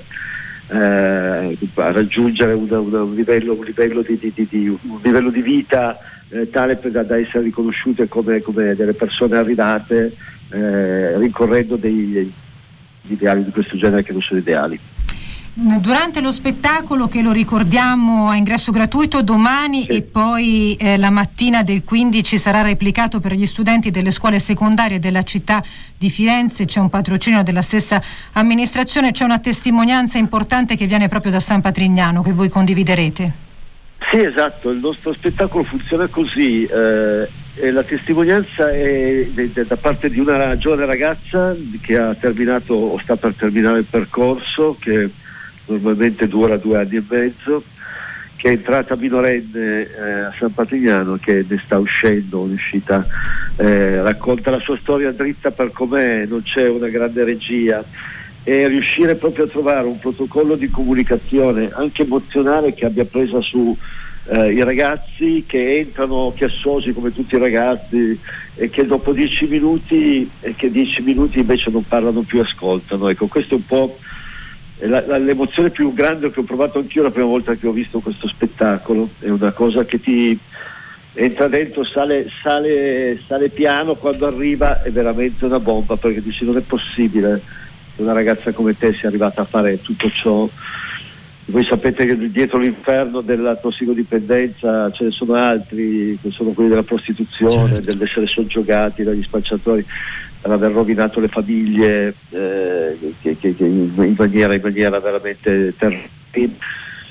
Eh, raggiungere una, una, un livello un livello di, di, di, di un livello di vita eh, tale per, da, da essere riconosciute come, come delle persone arrivate, eh, rincorrendo dei, dei ideali di questo genere che non sono ideali. Durante lo spettacolo, che lo ricordiamo a ingresso gratuito domani, sì, e poi eh, la mattina del quindici sarà replicato per gli studenti delle scuole secondarie della città di Firenze, c'è un patrocinio della stessa amministrazione, c'è una testimonianza importante che viene proprio da San Patrignano, che voi condividerete. Sì, esatto, il nostro spettacolo funziona così, eh, e la testimonianza è de, de, da parte di una giovane ragazza che ha terminato o sta per terminare il percorso, che normalmente dura due anni e mezzo, che è entrata minorenne eh, a San Patrignano, che ne sta uscendo, un'uscita, eh, racconta la sua storia dritta per com'è, non c'è una grande regia, e riuscire proprio a trovare un protocollo di comunicazione anche emozionale che abbia presa su eh, i ragazzi che entrano chiassosi come tutti i ragazzi, e che dopo dieci minuti e che dieci minuti invece non parlano più, ascoltano. Ecco, questo è un po' La, la, l'emozione più grande che ho provato anch'io la prima volta che ho visto questo spettacolo. È una cosa che ti entra dentro, sale, sale, sale piano, quando arriva è veramente una bomba, perché dici: non è possibile che una ragazza come te sia arrivata a fare tutto ciò. Voi sapete che dietro l'inferno della tossicodipendenza ce ne sono altri, che sono quelli della prostituzione, certo, dell'essere soggiogati dagli spacciatori, per aver rovinato le famiglie eh, che, che, che in, maniera, in maniera veramente terribile.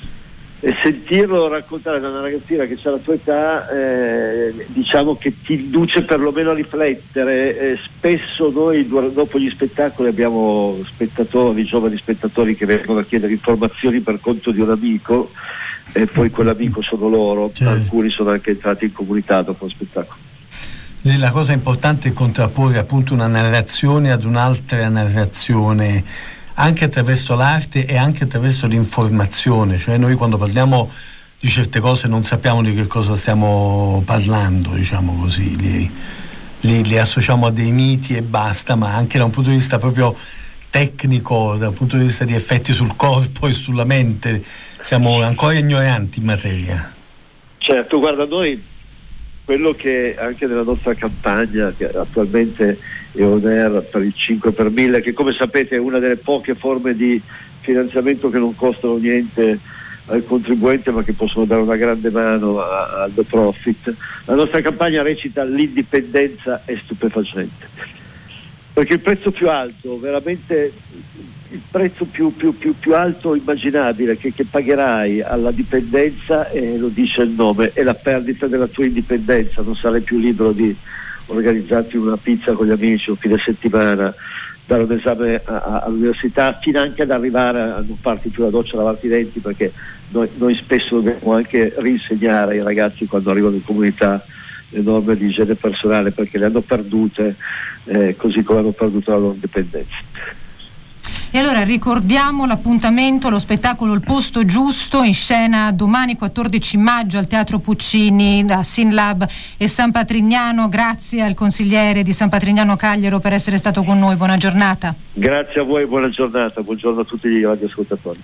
E sentirlo raccontare da una ragazzina che c'ha la tua età, eh, diciamo che ti induce perlomeno a riflettere. Eh, spesso noi dopo gli spettacoli abbiamo spettatori, giovani spettatori, che vengono a chiedere informazioni per conto di un amico, e poi quell'amico sono loro, certo. Alcuni sono anche entrati in comunità dopo lo spettacolo. La cosa importante è contrapporre appunto una narrazione ad un'altra narrazione, anche attraverso l'arte e anche attraverso l'informazione. Cioè noi quando parliamo di certe cose non sappiamo di che cosa stiamo parlando, diciamo così, li, li, li associamo a dei miti e basta, ma anche da un punto di vista proprio tecnico, da un punto di vista di effetti sul corpo e sulla mente, siamo ancora ignoranti in materia. Certo, guarda, noi quello che anche nella nostra campagna, che attualmente è on air per il cinque per mille, che come sapete è una delle poche forme di finanziamento che non costano niente al contribuente, ma che possono dare una grande mano al no profit. La nostra campagna recita: l'indipendenza è stupefacente, perché il prezzo più alto, veramente il prezzo più, più, più, più alto immaginabile che, che pagherai alla dipendenza, e lo dice il nome, è la perdita della tua indipendenza. Non sarai più libero di organizzarti una pizza con gli amici un fine settimana, dare un esame a, a, all'università, fino anche ad arrivare a non farti più la doccia, a lavarti i denti, perché noi, noi spesso dobbiamo anche rinsegnare ai ragazzi, quando arrivano in comunità, le norme di igiene personale, perché le hanno perdute, eh, così come hanno perduto la loro indipendenza. E allora ricordiamo l'appuntamento, lo spettacolo Il Posto Giusto, in scena domani quattordici maggio al Teatro Puccini da Synlab e San Patrignano. Grazie al consigliere di San Patrignano Cagliaro per essere stato con noi, buona giornata. Grazie a voi, buona giornata, buongiorno a tutti gli radioascoltatori.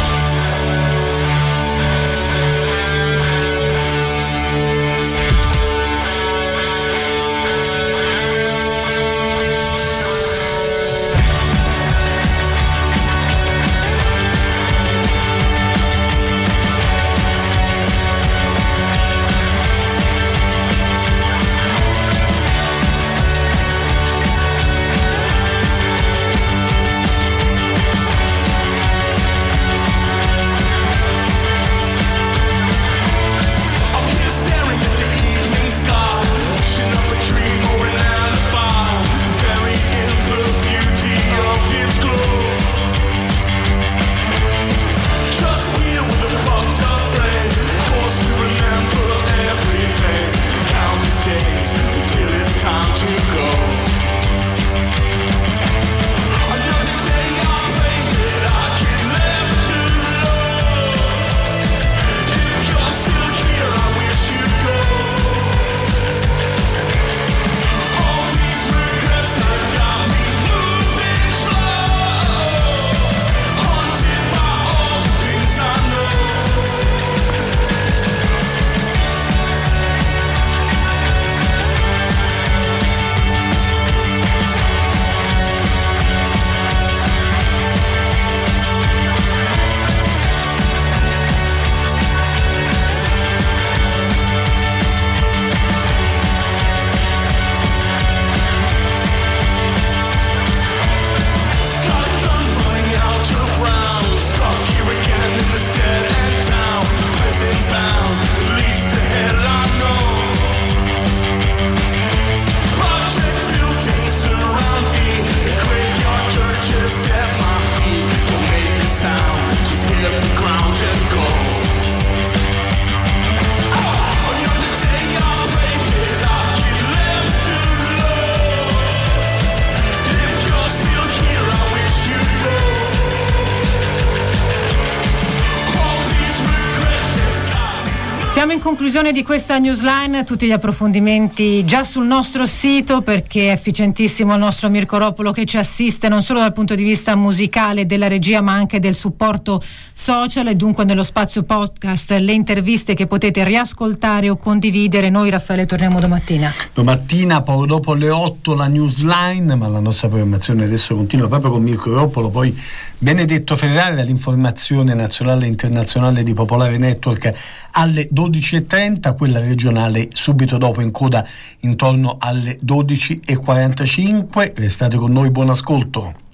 Siamo in conclusione di questa newsline, tutti gli approfondimenti già sul nostro sito, perché è efficientissimo il nostro Mirko Ropolo che ci assiste non solo dal punto di vista musicale della regia ma anche del supporto social, e dunque nello spazio podcast le interviste che potete riascoltare o condividere. Noi, Raffaele, torniamo domattina. Domattina, poco dopo le otto, la newsline, ma la nostra programmazione adesso continua proprio con Mirko Ropolo, poi Benedetto Ferrari all'informazione nazionale e internazionale di Popolare Network alle dodici e trenta, quella regionale subito dopo in coda intorno alle dodici e quarantacinque. Restate con noi, buon ascolto.